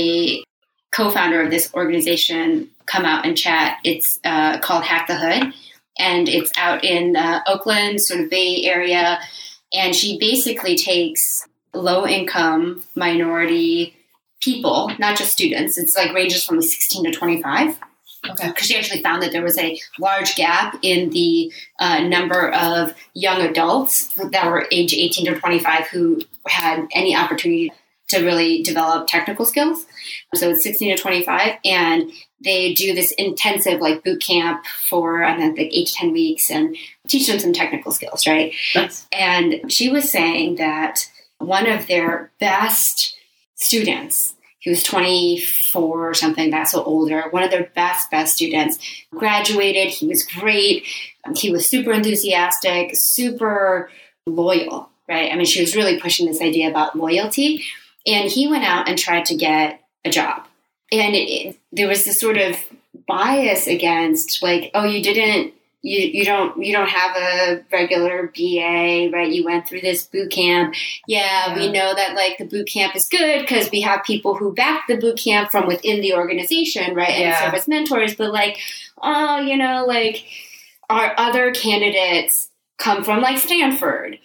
a co-founder of this organization come out and chat. It's uh, called Hack the Hood, and it's out in uh, Oakland, sort of Bay Area. And she basically takes low-income minority people, not just students. It's like ranges from sixteen to twenty-five. Okay. Because she actually found that there was a large gap in the uh, number of young adults that were age eighteen to twenty-five who had any opportunity to really develop technical skills. So it's sixteen to twenty-five, and they do this intensive like boot camp for I don't know, like eight to ten weeks and teach them some technical skills, right? Nice. And she was saying that one of their best students, he was twenty-four or something, that's so older, one of their best, best students, graduated. He was great. He was super enthusiastic, super loyal, right? I mean, she was really pushing this idea about loyalty. And he went out and tried to get a job. And it, it, there was this sort of bias against like, oh, you didn't, you, you don't, you don't have a regular B A, right? You went through this boot camp. Yeah, Yeah. we know that like the boot camp is good because we have people who back the boot camp from within the organization, right? And Yeah. serve as mentors. But like, oh, you know, like our other candidates come from like Stanford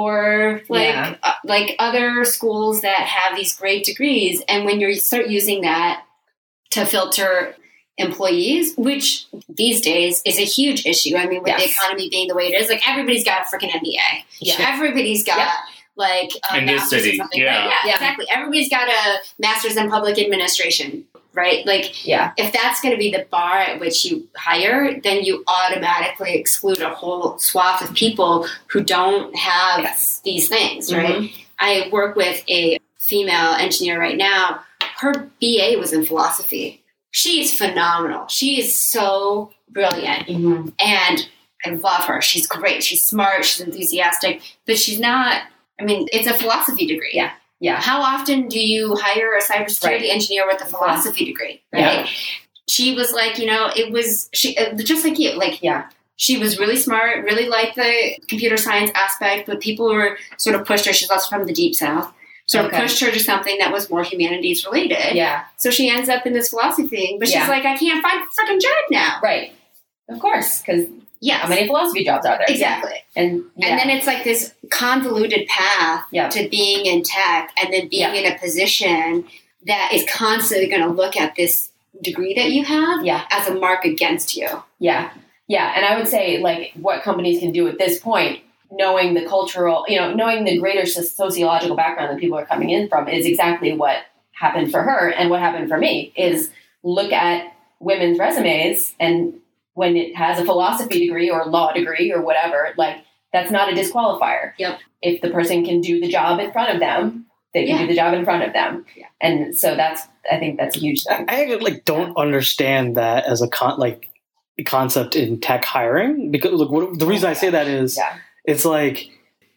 or like Yeah. uh, like other schools that have these great degrees. And when you start using that to filter employees, which these days is a huge issue. I mean, with the Yes. economy being the way it is, like everybody's got a freaking M B A. Yeah. Everybody's got Yep. like a In this master's city, in something. yeah. Right? Yeah, Yeah. exactly. Everybody's got a master's in public administration, right? Like Yeah. if that's going to be the bar at which you hire, then you automatically exclude a whole swath of people who don't have Yes. these things, right? Mhm. I work with a female engineer right now. Her B A was in philosophy. She's phenomenal. She is so brilliant. Mhm. And I love her. She's great. She's smart. She's enthusiastic. But she's not, I mean, it's a philosophy degree. Yeah. Yeah. How often do you hire a cybersecurity Right. engineer with a philosophy degree? Right. Yeah. She was like, you know, it was, she uh, just like you, like, Yeah. she was really smart, really liked the computer science aspect, but people were sort of pushed her. She's also from the Deep South. Sort of Okay. pushed her to something that was more humanities related. Yeah. So she ends up in this philosophy thing, but she's Yeah. like, I can't find a freaking job now. Right. Of course. Because Yes. How many philosophy jobs are there? Exactly. And yeah. And then it's like this convoluted path Yeah. to being in tech and then being Yeah. in a position that is constantly going to look at this degree that you have Yeah. as a mark against you. Yeah. Yeah. And I would say, like, what companies can do at this point, knowing the cultural, you know, knowing the greater so- sociological background that people are coming in from is exactly what happened for her. And what happened for me is look at women's resumes, and when it has a philosophy degree or law degree or whatever, like, that's not a disqualifier. Yep. If the person can do the job in front of them, they can Yeah. do the job in front of them. Yeah. And so that's, I think that's a huge thing. I I, like don't understand that as a con like concept in tech hiring, because look, what, the reason I say that is Yeah. it's like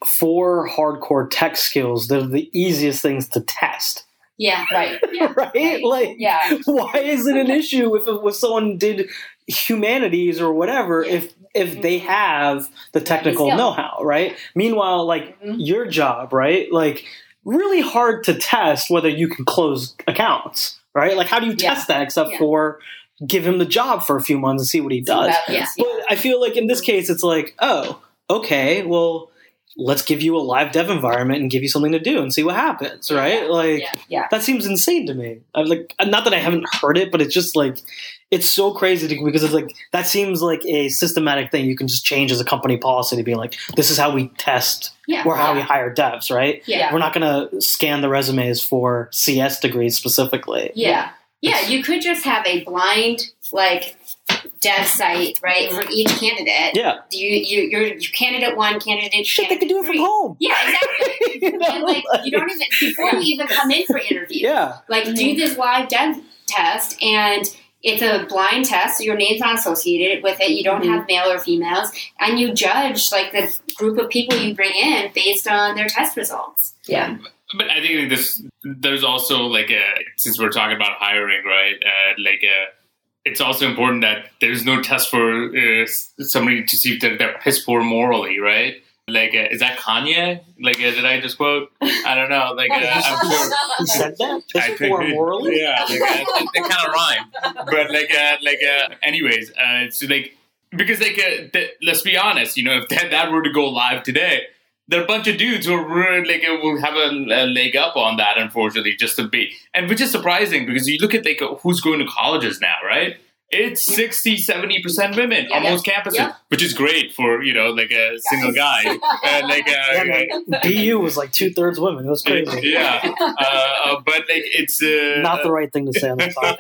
for hardcore tech skills, they're the easiest things to test, Yeah. Right. right? Like, Yeah. why is it an issue if if someone did humanities or whatever if if they have the technical skill. know-how, right? Meanwhile, like Mhm. your job, right? Like really hard to test whether you can close accounts, right? Like how do you Yeah. test that except Yeah. for give him the job for a few months and see what he does? That- Yeah. But I feel like in this case, it's like, oh, okay, well, let's give you a live dev environment and give you something to do and see what happens, right? Yeah. Like, Yeah. Yeah. that seems insane to me. I'm like, not that I haven't heard it, but it's just like, it's so crazy to, because it's like, that seems like a systematic thing you can just change as a company policy to be like, this is how we test Yeah. or how we Yeah. hire devs, right? Yeah. We're not going to scan the resumes for C S degrees specifically. Yeah. Yeah. You could just have a blind, like, dev site, right, for each candidate. Yeah. You, you, you're, you're candidate one, candidate Shit, they candidate could do it from three. home. Yeah, exactly. You know, And like, you don't even, before you even come in for interview, Yeah. like, do this live dev test, and it's a blind test, so your name's not associated with it, you don't Mhm. have male or females, and you judge, like, the group of people you bring in based on their test results. Yeah. But I think this, there's also like a, since we're talking about hiring, right? Uh, like a, it's also important that there's no test for uh, somebody to see if they're, they're piss poor morally, right? Like, uh, is that Kanye? Like, uh, did I just quote? I don't know. Like, uh, I'm sure. He said that? I Piss poor think- morally? Yeah, like, uh, they, they kind of rhyme. But like, uh, like, uh, anyways, uh, it's like because like, uh, th- let's be honest, you know, if that, that were to go live today, there are a bunch of dudes who are really, like uh, will have a, a leg up on that, unfortunately, just to be, and which is surprising because you look at like uh, who's going to colleges now, right? It's sixty, seventy percent women on Yeah. most campuses, Yeah. which is great for, you know, like a single guy. Uh, like, Yeah, uh, man. B U was like two thirds women. It was crazy. yeah. Uh, uh, but like, it's uh, Not the right thing to say on the topic.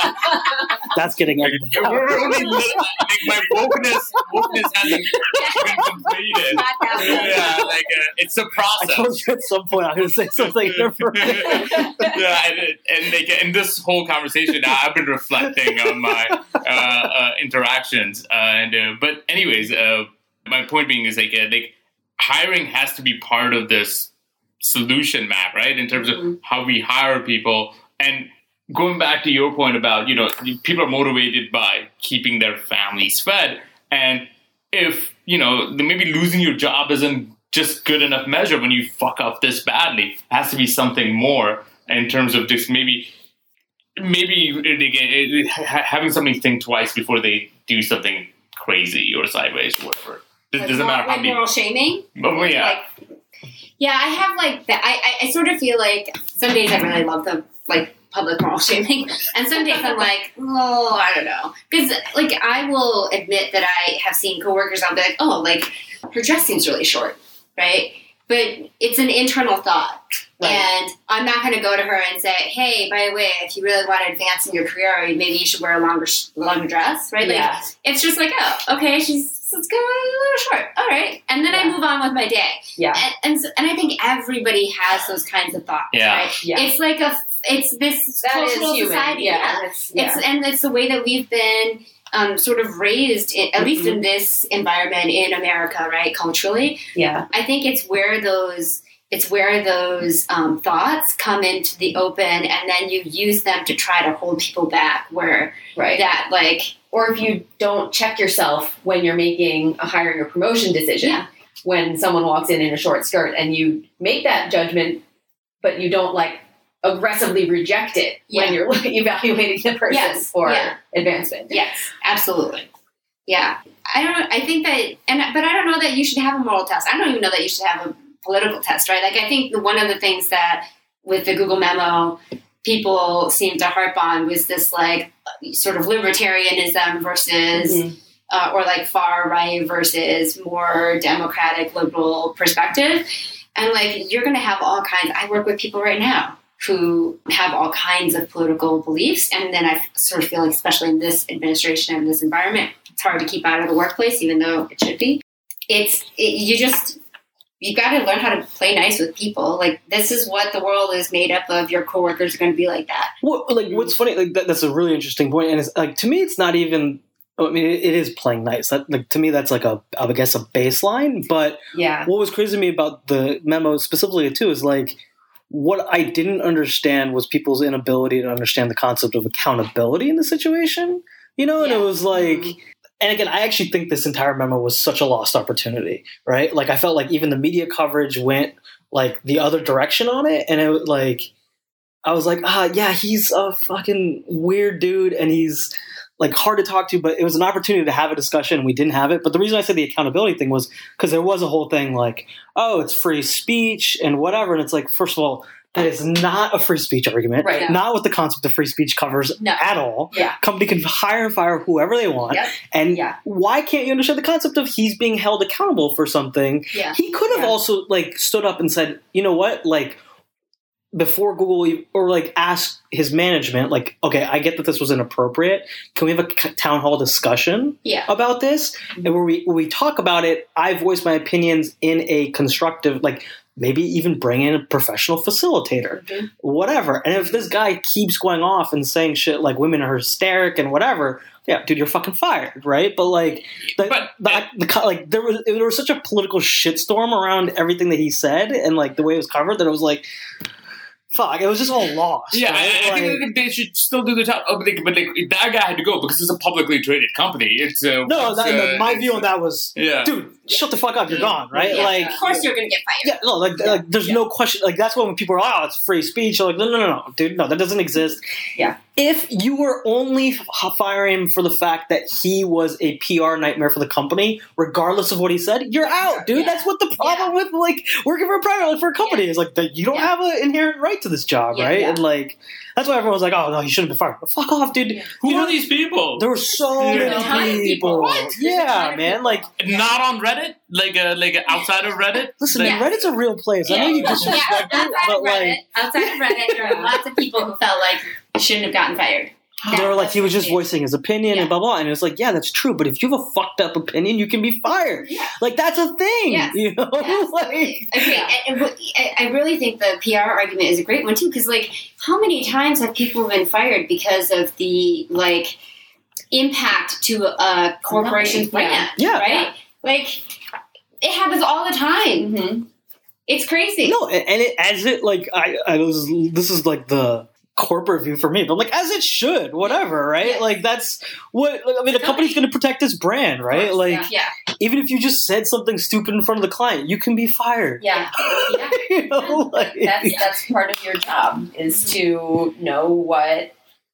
That's getting edited out. We're only little, like my wokeness, wokeness hasn't been completed. Yeah, like uh, it's a I process. told you at some point I'm going to say something different. yeah, and, and like in this whole conversation, I've been reflecting on my uh, uh, interactions, uh, and uh, but anyways, uh, my point being is like uh, like hiring has to be part of this solution map, right? In terms of how we hire people, and going back to your point about, you know, people are motivated by keeping their families fed, and if you know, maybe losing your job isn't just good enough measure when you fuck up this badly. It has to be something more in terms of just maybe. Maybe again, having somebody think twice before they do something crazy or sideways or whatever. It Like, doesn't matter how like many. moral shaming. Oh, yeah. Like, yeah, I have like that. I, I, I sort of feel like some days I really love the like public moral shaming, and some days I'm like, oh, I don't know, because like I will admit that I have seen coworkers. I'll be like, oh, like her dress seems really short, right? But it's an internal thought. Right. And I'm not going to go to her and say, hey, by the way, if you really want to advance in your career, maybe you should wear a longer longer dress, right? Like, Yeah. it's just like, oh, okay, she's it's going a little short. All right. And then I Yeah. move on with my day. Yeah. And and, so, and I think everybody has those kinds of thoughts, Yeah. right? Yeah. It's like a, it's this That is cultural human. society. Yeah. Yeah. It's, yeah. It's, and it's the way that we've been um, sort of raised, in, at least Mm-hmm. in this environment in America, right, culturally. yeah. I think it's where those it's where those um, thoughts come into the open, and then you use them to try to hold people back. Where Right. that like Or if you don't check yourself when you're making a hiring or promotion decision, Yeah. when someone walks in in a short skirt and you make that judgment, but you don't like aggressively reject it Yeah. when you're evaluating the person Yes. for Yeah. advancement. yes, absolutely, Yeah. I don't, I think that, and but I don't know that you should have a moral test. I don't even know that you should have a political test, right? Like, I think one of the things that with the Google memo, people seem to harp on was this, like, sort of libertarianism versus, mm-hmm. uh, or like far right versus more democratic, liberal perspective. And like, you're going to have all kinds, I work with people right now who have all kinds of political beliefs. And then I sort of feel like, especially in this administration and this environment, it's hard to keep out of the workplace, even though it should be. It's, it, you just, you got to learn how to play nice with people. Like, this is what the world is made up of. Your coworkers are going to be like that. Well, like, what's funny, like, that, that's a really interesting point. And it's like, to me, it's not even, I mean, it, it is playing nice. That, like, to me, that's like a, I guess, a baseline. But yeah. what was crazy to me about the memo specifically, too, is like, what I didn't understand was people's inability to understand the concept of accountability in the situation. You know, and yeah. it was like, mm-hmm. and again, I actually think this entire memo was such a lost opportunity, right? Like, I felt like even the media coverage went like the other direction on it. And it like, I was like, ah, yeah, he's a fucking weird dude and he's like hard to talk to, but it was an opportunity to have a discussion and we didn't have it. But the reason I said the accountability thing was because there was a whole thing like, oh, it's free speech and whatever. And it's like, first of all, that is not a free speech argument. Right, yeah. Not what the concept of free speech covers no. at all. Yeah. Company can hire and fire whoever they want. Yep. And yeah. why can't you understand the concept of he's being held accountable for something? Yeah. He could have yeah. also like stood up and said, you know what, like before Google or like asked his management, like, okay, I get that this was inappropriate. Can we have a town hall discussion yeah. about this? Mm-hmm. And where we where we talk about it, I voice my opinions in a constructive, like maybe even bring in a professional facilitator, mm-hmm. whatever. And if this guy keeps going off and saying shit like women are hysteric and whatever, yeah, dude, you're fucking fired, right? But like, the, but, the, the, the like there was there was such a political shitstorm around everything that he said and like the way it was covered that it was like, fuck, it was just all lost. Yeah, right? I, I like, think they should still do the job. Oh, but, they, but they, that guy had to go because it's a publicly traded company. It's uh, no, it's, that, uh, my it's, view on that was, yeah. dude, shut the fuck up, you're gone, right? Yeah, like, of course you're going to get fired. yeah, no, like, Yeah. like there's Yeah. no question. Like, that's when people are like, oh, it's free speech. You're like, no, no, no, no, dude, no, that doesn't exist. Yeah. If you were only f- firing him for the fact that he was a P R nightmare for the company, regardless of what he said, you're out, dude. Yeah. That's what the problem Yeah. with like working for a private for a company Yeah. is like that you don't Yeah. have an inherent right to this job, Yeah, right? yeah. And like that's why everyone's like, oh no, he shouldn't be fired. But fuck off, dude. Yeah. Who You are know, these people? there were so Yeah. many A ton of people. people. What? There's a Yeah, ton of man. people. Like, Not on Reddit, like uh, like uh, outside of Reddit. listen, like, man, Reddit's a real place. I know you Yeah, disrespect it, outside but of Reddit, like, outside of Reddit, there are lots of people who felt like he shouldn't have gotten fired. they were like, he was just Yeah. voicing his opinion Yeah. and blah blah. And it's like, yeah, that's true. But if you have a fucked up opinion, you can be fired. Yeah. Like that's a thing. Yes. You know, Absolutely. like. Okay, and- and I I really think the P R argument is a great one too, because like, how many times have people been fired because of the like impact to a corporation's Yeah. brand? Yeah. right. Yeah. Like, it happens all the time. Mm-hmm. It's crazy. No, and and it as it like I, I was. This is like the corporate view for me, but like as it should, whatever, right? Yes. Like that's what I mean. The company's going to protect its brand, right? Like Yeah. even if you just said something stupid in front of the client, you can be fired. Yeah. Yeah. You know, like, That's that's part of your job is to know what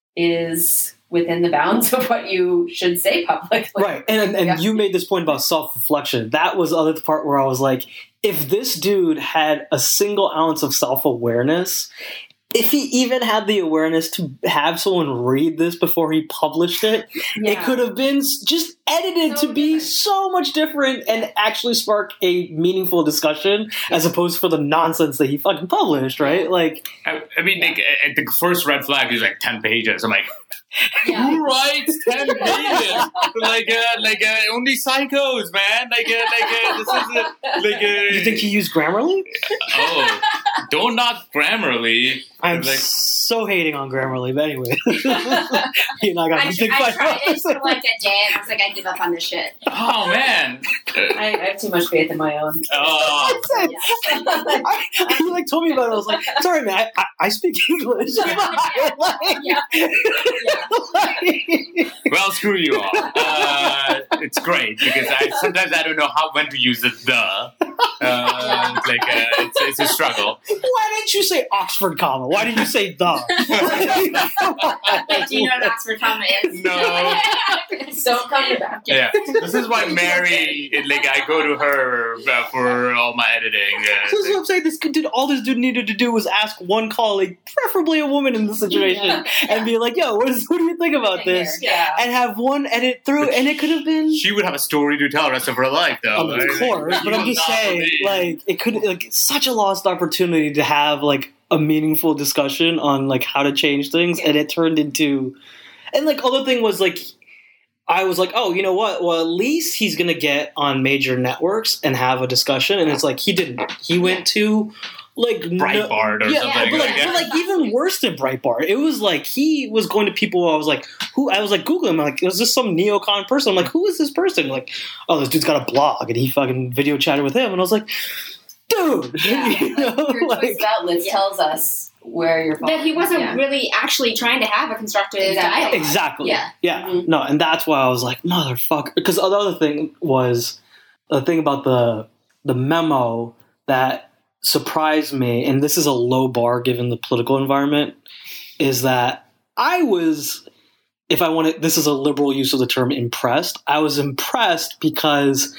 is within the bounds of what you should say publicly. right. And and Yeah. you made this point about self reflection. That was the other part where I was like, if this dude had a single ounce of self awareness. If he even had the awareness to have someone read this before he published it, Yeah. it could have been s- just edited So to be different. so much different and actually spark a meaningful discussion as opposed for the nonsense that he fucking published, right? Like, I, I mean, like, at the first red flag is like ten pages. I'm like, Yeah. who writes ten pages? like, uh, like uh, only psychos, man. Like, uh, like uh, this is uh, like. Uh, you think he used Grammarly? Oh, don't knock Grammarly. I'm Like- so hating on Grammarly, but anyway. he and I got I, a big I fight. tried it for like a day, and I was like, I give up on this shit. Oh man. Uh, I, I have too much faith in my own. oh. That's it. I, he like told me about it. I was like, "Sorry, man. I, I, I speak English." Like- Yeah. like- Well, screw you all. Uh, it's great because I sometimes I don't know how when to use the the. Uh, it's like uh, it's, it's a struggle. Why didn't you say Oxford comma? Why did you say the? comma. Wait, do you know what Oxford comma is? No. So coming back. Yeah, this is why Mary, like, I go to her uh, for all my editing. Uh, So that's what I'm saying. This dude, all this dude needed to do was ask one colleague, preferably a woman in the situation, and be like, "Yo, what, is, what do you think about this?" Yeah. And have one edit through, and it could have been. she would have a story to tell the rest of her life, though. Um, of right? course, Like, but you I'm will just not saying, believe. like, it could like such a lost opportunity to have like a meaningful discussion on like how to change things, and it turned into, and like other thing was like, I was like, oh, you know what? Well, at least he's gonna get on major networks and have a discussion, and it's like he didn't. He went to like Breitbart or yeah, something but like, like that. but like even worse than Breitbart, it was like he was going to people. Who I was like, who? I was like Googling, I'm like, was this some neocon person? I'm like, who is this person? Like, oh, this dude's got a blog, and he fucking video chatted with him, and I was like, dude, Yeah. you know, Your like, choice of outlets Yeah. tells us where you're That he wasn't Yeah. really actually trying to have a constructive Exactly. dialogue. exactly, Yeah. yeah, Mhm. no, and that's why I was like, motherfucker, because the other thing was the thing about the the memo that surprised me, and this is a low bar given the political environment, is that I was, if I want to, this is a liberal use of the term impressed. I was impressed because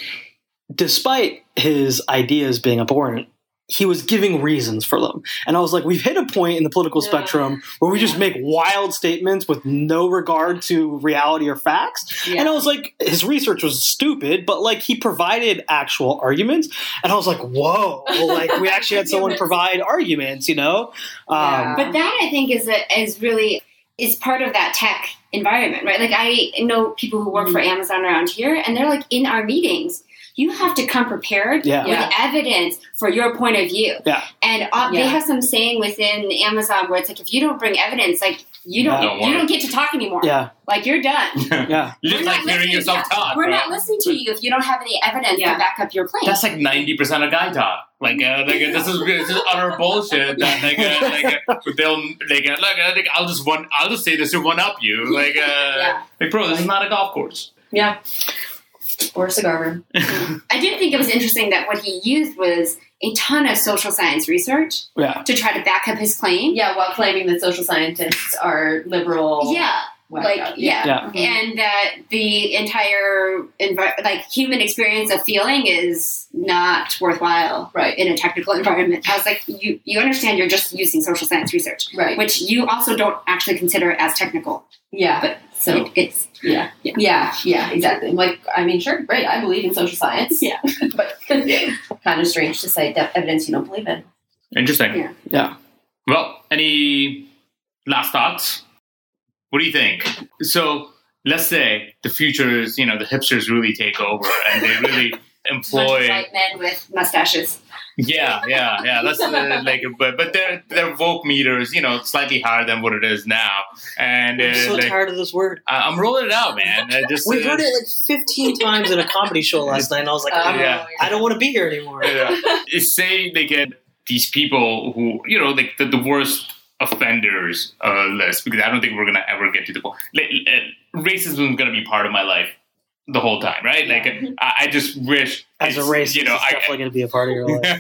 despite his ideas being abhorrent, he was giving reasons for them. And I was like, we've hit a point in the political Yeah. spectrum where we just make wild statements with no regard to reality or facts. Yeah. And I was like, his research was stupid, but like he provided actual arguments. And I was like, whoa, like we actually had someone provide arguments, you know? Yeah. Um, But that I think is a, is really is part of that tech environment, right? Like I know people who work for Amazon around here, and they're like in our meetings. You have to come prepared Yeah. with Yeah. evidence for your point of view. Yeah. And uh, they Yeah. have some saying within Amazon where it's like, if you don't bring evidence, like you don't, Don't you worry. don't get to talk anymore. yeah, Like you're done. yeah. You just We're like not hearing listening yourself to- talk. We're right? not listening to you if you don't have any evidence Yeah. to back up your claim. That's like ninety percent of guy talk. Like, uh, like uh, this is this is utter bullshit. That, like, uh, like uh, they'll like, uh, like, uh, like I'll just one. I'll just say this to one up you. Like, uh, Yeah. like, bro, this is not a golf course. Yeah. Or a cigar room. I did think it was interesting that what he used was a ton of social science research Yeah. to try to back up his claim. Yeah, while claiming that social scientists are liberal. Yeah. Like, wacko. yeah. Yeah. And that the entire envi- like human experience of feeling is not worthwhile Right. in a technical environment. I was like, you, you understand you're just using social science research, Right. which you also don't actually consider as technical. Yeah. But So it, it's yeah. Yeah. yeah, yeah, exactly. Like, I mean, sure, great. I believe in social science. Yeah. but kind of strange to cite de- evidence you don't believe in. Interesting. Yeah. Yeah. Well, any last thoughts? What do you think? So let's say the future is, you know, the hipsters really take over and they really bunch employ. of white men with mustaches. Yeah, yeah, yeah. That's uh, like, but but their their Vogue meters, you know, slightly higher than what it is now. And uh, I'm so like, tired of this word. I- I'm rolling it out, man. I just We uh, heard it like fifteen times in a comedy show last night, and I was like, Oh, I'm, Yeah. I don't want to be here anymore. Yeah. It's say they get these people who, you know, like the, the worst offenders uh, list, because I don't think we're gonna ever get to the point. Like, uh, racism is gonna be part of my life the whole time, right? Like, I, I just wish As a it's, racist, you know, it's I. definitely going to be a part of your life.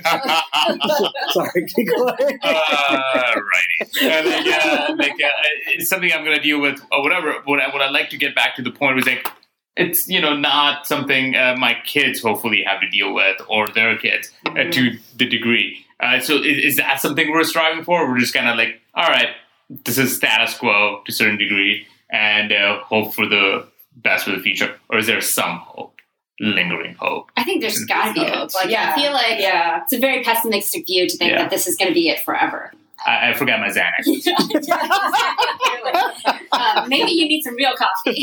Sorry, keep going. uh, righty. And like, uh, like uh, it's something I'm gonna deal with or whatever. What I, what I'd like to get back to the point was like, it's, you know, not something uh, my kids hopefully have to deal with or their kids uh, to the degree. Uh, so is, is that something we're striving for? We're just kind of like, all right, this is status quo to a certain degree, and uh, hope for the best for the future. Or is there some hope, lingering hope? I think there's got to be hope. Like Yeah. I feel like Yeah. it's a very pessimistic view to think Yeah. that this is going to be it forever. I, I forgot my Xanax. uh, maybe you need some real coffee.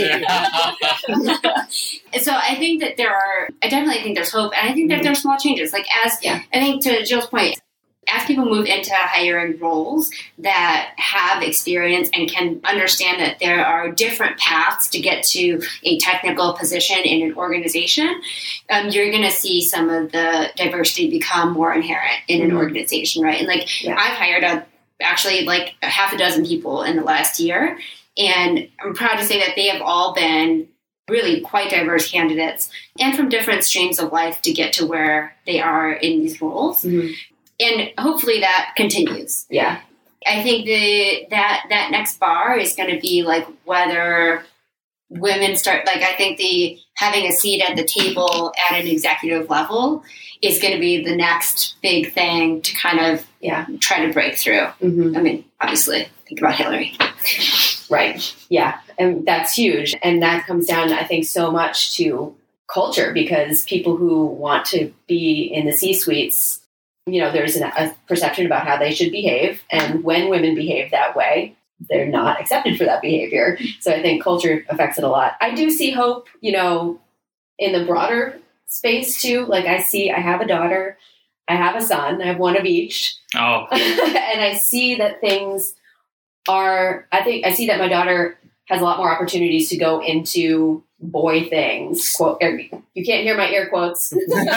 So I think that there are, I definitely think there's hope, and I think that there are small changes. Like as, Yeah. I think to Jill's point, as people move into hiring roles that have experience and can understand that there are different paths to get to a technical position in an organization, um, you're going to see some of the diversity become more inherent in an Mhm. organization, right? And like Yeah. I've hired a, actually like a half a dozen people in the last year, and I'm proud to say that they have all been really quite diverse candidates and from different streams of life to get to where they are in these roles. Mhm. And hopefully that continues. Yeah. I think the that that next bar is going to be like whether women start like I think the having a seat at the table at an executive level is going to be the next big thing to kind of Yeah. try to break through. Mm-hmm. I mean, obviously, think about Hillary. Right. Yeah. And that's huge. And that comes down, I think, so much to culture, because people who want to be in the C-suites, you know, there's an, a perception about how they should behave. And when women behave that way, they're not accepted for that behavior. So I think culture affects it a lot. I do see hope, you know, in the broader space too. Like I see, I have a daughter, I have a son, I have one of each. Oh, And I see that things are, I think, I see that my daughter has a lot more opportunities to go into boy things. Quote, air, you can't hear my air quotes.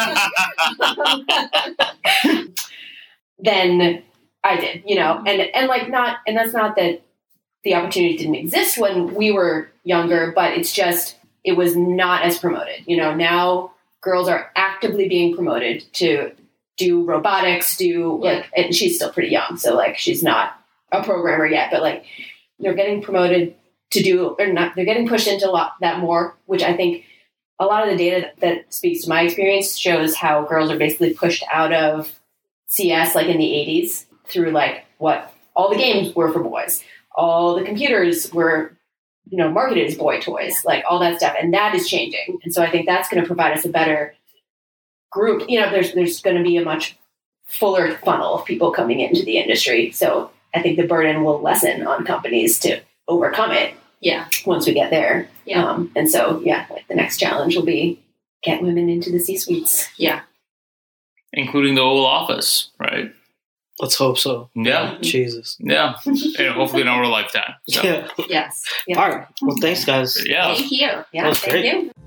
Than I did, you know, and, and like not, and that's not that the opportunity didn't exist when we were younger, but it's just, it was not as promoted. You know, now girls are actively being promoted to do robotics, do Yeah. like, and she's still pretty young. So like, she's not a programmer yet, but like they're getting promoted to do, or not, they're getting pushed into a lot that more, which I think a lot of the data that, that speaks to my experience shows how girls are basically pushed out of C S like in the eighties through like what all the games were for boys. All the computers were, you know, marketed as boy toys, like all that stuff. And that is changing. And so I think that's going to provide us a better group. You know, there's, there's going to be a much fuller funnel of people coming into the industry. So I think the burden will lessen on companies to overcome it. Yeah. Once we get there. Yeah. Um, and so, yeah, like the next challenge will be get women into the C-suites. Yeah. including the Oval Office, right? Let's hope so. Yeah. Jesus. Yeah. And hopefully in our lifetime. So. Yeah. Yes. Yeah. All right. Well, thanks, guys. Yeah. Thank you. Yeah. That was Thank great. you.